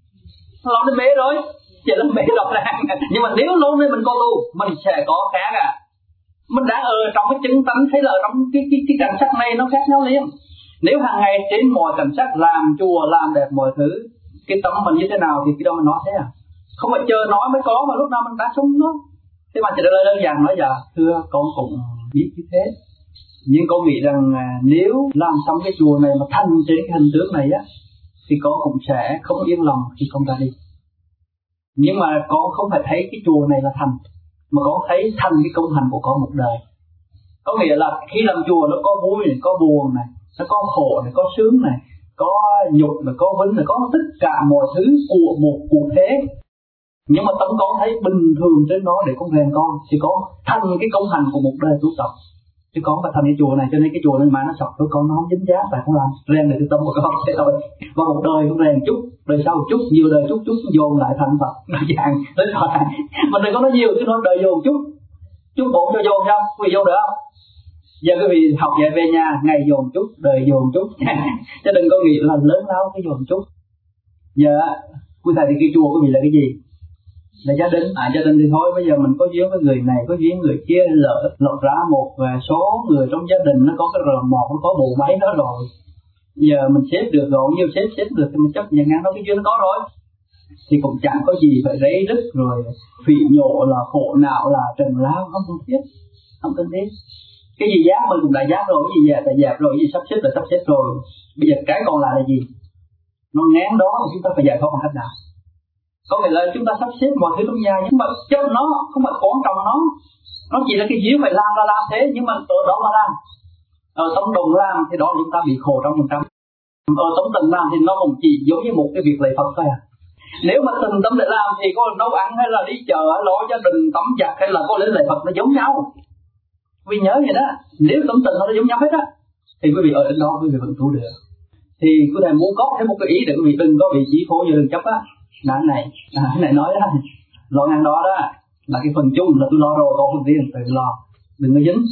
Lo đến mê rồi, vậy là mê rõ ràng. Nhưng mà nếu lâu nay mình có tu, mình sẽ có khác à. Mình đã ở trong cái chứng tánh, thấy là ở trong cái cảnh sắc này nó khác nhau liền. Nếu hàng ngày trên mọi cảnh sắc làm chùa, làm đẹp mọi thứ, cái tâm mình như thế nào thì cái đó mình nói thế à. Không phải chờ nói mới có, mà lúc nào mình đã sống đó. Thế mà chỉ đơn giản nói dạ, thưa con cũng biết như thế. Nhưng con nghĩ rằng nếu làm xong cái chùa này mà thành trên cái hình tướng này á, thì con cũng sẽ không yên lòng khi con ra đi. Nhưng mà con không phải thấy cái chùa này là thành, mà con thấy thành cái công hành của con một đời. Có nghĩa là khi làm chùa nó có vui này, có buồn này, nó có khổ này, có sướng này, có nhục này, có vinh này, có tất cả mọi thứ của một cuộc thế. Nhưng mà tâm con thấy bình thường trên nó để con rèn con, thì con thành cái công hành của một đời tu tập. Chứ con phải thành cái chùa này, cho nên cái chùa này mà nó sọc với con nó không dính dáng, phải không làm rèn được cái tâm của con thế thôi. Và một đời con rèn chút, đời sau chút, nhiều đời chút dồn lại thành Phật, nó dạng đến thôi. Mình đừng có nói nhiều, chứ nói đời dồn chút bổn cho dồn sao, quý vị dồn được không? Giờ quý vị học về về nhà, ngày dồn chút, đời dồn chút, chứ đừng có nghĩ là lớn lao cái dồn chút. Giờ quý thầy thì cái chùa quý vị là cái gì? Là gia đình. Gia đình thì thôi, bây giờ mình có duyên với người này, có duyên người kia, lọt ra một số người trong gia đình nó có cái R1, nó có bộ máy đó rồi. Giờ mình xếp được rồi, nhiều xếp được thì mình chấp nhận ngắn đó, cái duyên nó có rồi. Thì cũng chẳng có gì phải rấy rứt rồi phỉ nhổ là khổ não là trần lao, không cần thiết. Không cần thiết. Cái gì giác mình cũng đã giác rồi, cái gì dẹp là dẹp rồi, cái gì sắp xếp là sắp xếp rồi. Bây giờ cái còn lại là gì? Nó ngán đó thì chúng ta phải giải thoát bằng cách nào? Có nghĩa là chúng ta sắp xếp mọi thứ trong nhà, nhưng mà chấp nó không phải quan trọng nó chỉ là cái duyên phải làm là làm thế, nhưng mà ở đó mà làm, ở tấm đồng làm thì đó chúng ta bị khổ trong 100. Ở tấm tình làm thì nó cũng chỉ giống như một cái việc lễ Phật thôi à. Nếu mà tình tâm để làm thì có nấu ăn hay là đi chợ, lo gia đình, tắm giặt hay là có lên lễ Phật nó giống nhau. Vì nhớ vậy đó, nếu tấm tình nó giống nhau hết á, thì quý vị ở trên đó quý vị vẫn tu được. Thì quý thầy muốn có thêm một cái ý để quý vị đừng có bị chỉ khổ như đừng chấp á. Cái này nói đó, lo ngăn đó đó là cái phần chung là tôi lo rồi, còn phần riêng tự lo, đừng có dính.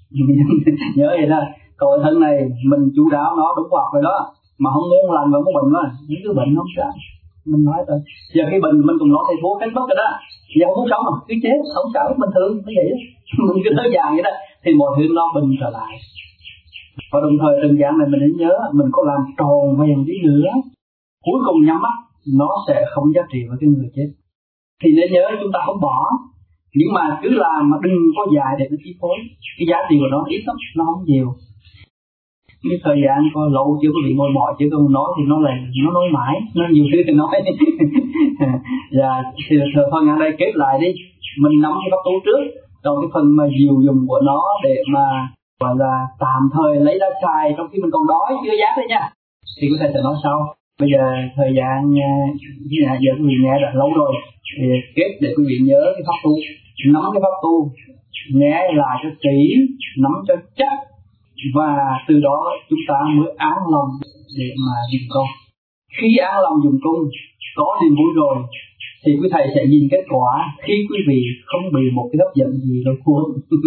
Nhớ vậy đó. Còn thân này mình chú đáo nó đúng hoặc rồi đó, mà không muốn lành mà muốn bệnh đó, những cái bệnh không sao. Mình nói thôi, giờ cái bệnh mình cũng nói thầy thuốc hết mất rồi đó, giờ không muốn sống mà cứ chết, không sao, bình thường như vậy đó. Mình cứ nói dạng vậy đó, thì mọi thứ nó bình trở lại. Và đồng thời đơn giản này mình nên nhớ, mình có làm tròn vẹn đi nữa, cuối cùng nhắm mắt nó sẽ không giá trị với cái người chết. Thì nên nhớ chúng ta không bỏ, nhưng mà cứ làm mà đừng có dài để nó chi phối. Cái giá trị của nó ít lắm, nó không nhiều. cái thời gian có lâu chưa có bị mỏi mỏi chưa có nói thì nó nói mãi, nó nhiều thứ thì nói. Và thì thôi ngắn đây kết lại đi, mình nắm cái pháp tu trước, trong cái phần mà diệu dụng của nó để mà gọi là tạm thời lấy ra xài trong khi mình còn đói chưa giá đấy nha, thì có thể sẽ nói sau. Bây giờ thời gian giờ quý vị nghe đã lâu rồi thì kết để quý vị nhớ cái pháp tu, nắm cái pháp tu, nghe lại cho kỹ, nắm cho chắc, và từ đó chúng ta mới an lòng để mà dùng công. Khi an lòng dùng công có niềm vui rồi thì quý thầy sẽ nhìn kết quả khi quý vị không bị một cái hấp dẫn gì rồi cuốn.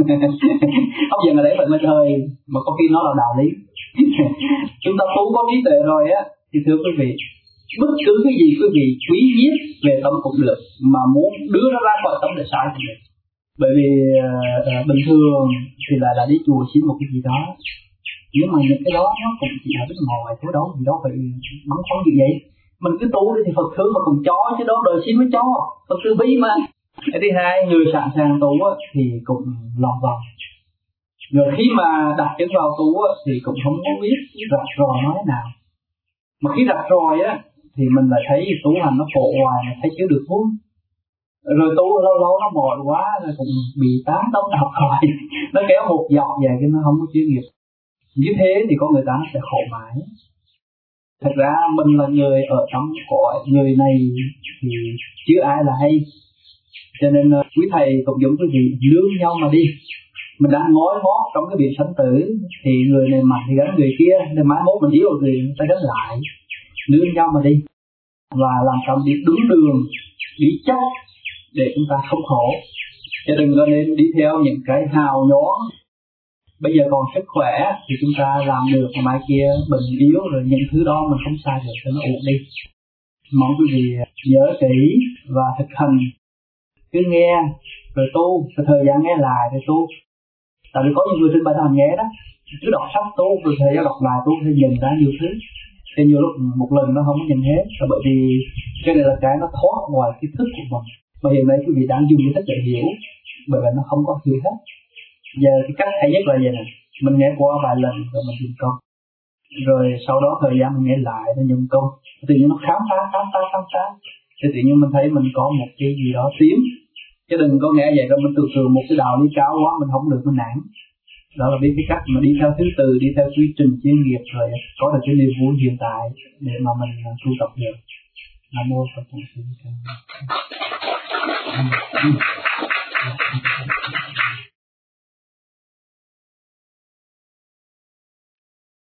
Hấp dẫn ở đấy phải là thời mà có khi nó là đạo lý. Chúng ta tu có trí tuệ rồi á thì thưa quý vị, bất cứ cái gì quý vị quý viết về tâm cũng được, mà muốn đưa nó ra khỏi tâm để sai thì được. Bởi vì bình thường thì là đi chùa xin một cái gì đó, nhưng mà những cái đó nó cũng chỉ là bên ngoài thôi, đâu gì đâu phải bắn phóng gì vậy. Mình cứ tu đi thì Phật thương mà còn cho, chứ đó đời xin mới cho, Phật từ bi mà. Cái thứ hai, người sẵn sàng tu thì cũng lòng vòng. Rồi khi mà đặt chân vào tu thì cũng không có biết rạch ròi nói thế nào. Mà khi rạch ròi thì mình lại thấy tu hành nó khổ hoài, mà thấy chưa được vui. Rồi tu lâu lâu nó mỏi quá rồi cũng bị tán tóc đập rồi, nó kéo một dọc về cái nó không có chuyên nghiệp. Như thế thì con người ta sẽ khổ mãi. Thật ra mình là người ở trong cõi người này thì chưa ai là hay, cho nên quý thầy cũng giống quý vị lương nhau mà đi. Mình đang ngói mót trong cái biển sanh tử thì người này mạnh thì gắn người kia, nên mãi mốt mình yếu thì ta gắn lại, lương nhau mà đi và làm sao đi đúng đường, đi chắc để chúng ta không khổ. Chứ đừng có nên đi theo những cái hào nhoáng. Bây giờ còn sức khỏe thì chúng ta làm được, mà mai kia bệnh yếu rồi những thứ đó mình không sai được thì nó ổn đi. Mong quý vị nhớ kỹ và thực hành, cứ nghe rồi tu, rồi thời gian nghe lại rồi tu. Tại vì có những người trên bài đàn nghe đó, cứ đọc sách tu rồi thời gian đọc lại tu thì nhìn ra nhiều thứ. Thì nhiều lúc một lần nó không có nhìn hết, là bởi vì cái này là cái nó thoát ngoài cái thức của mình. Mà hiện nay quý vị đang dùng cái thức để hiểu, bởi vì nó không có hiểu hết. Giờ cái cách hay nhất là vậy nè, mình nghe qua vài lần rồi mình dùng công, rồi sau đó thời gian mình nghe lại nó dùng công, tự nhiên nó khám phá, thì tự nhiên mình thấy mình có một cái gì đó tiến. Chứ đừng có nghe vậy rồi mình tưởng tượng một cái đạo lý cao quá mình không được, mình nản. Đó là biết cái cách mà đi theo thứ tự, đi theo quy trình chuyên nghiệp rồi có được cái niềm vui hiện tại để mà mình tu tập được. Nam mô Phật.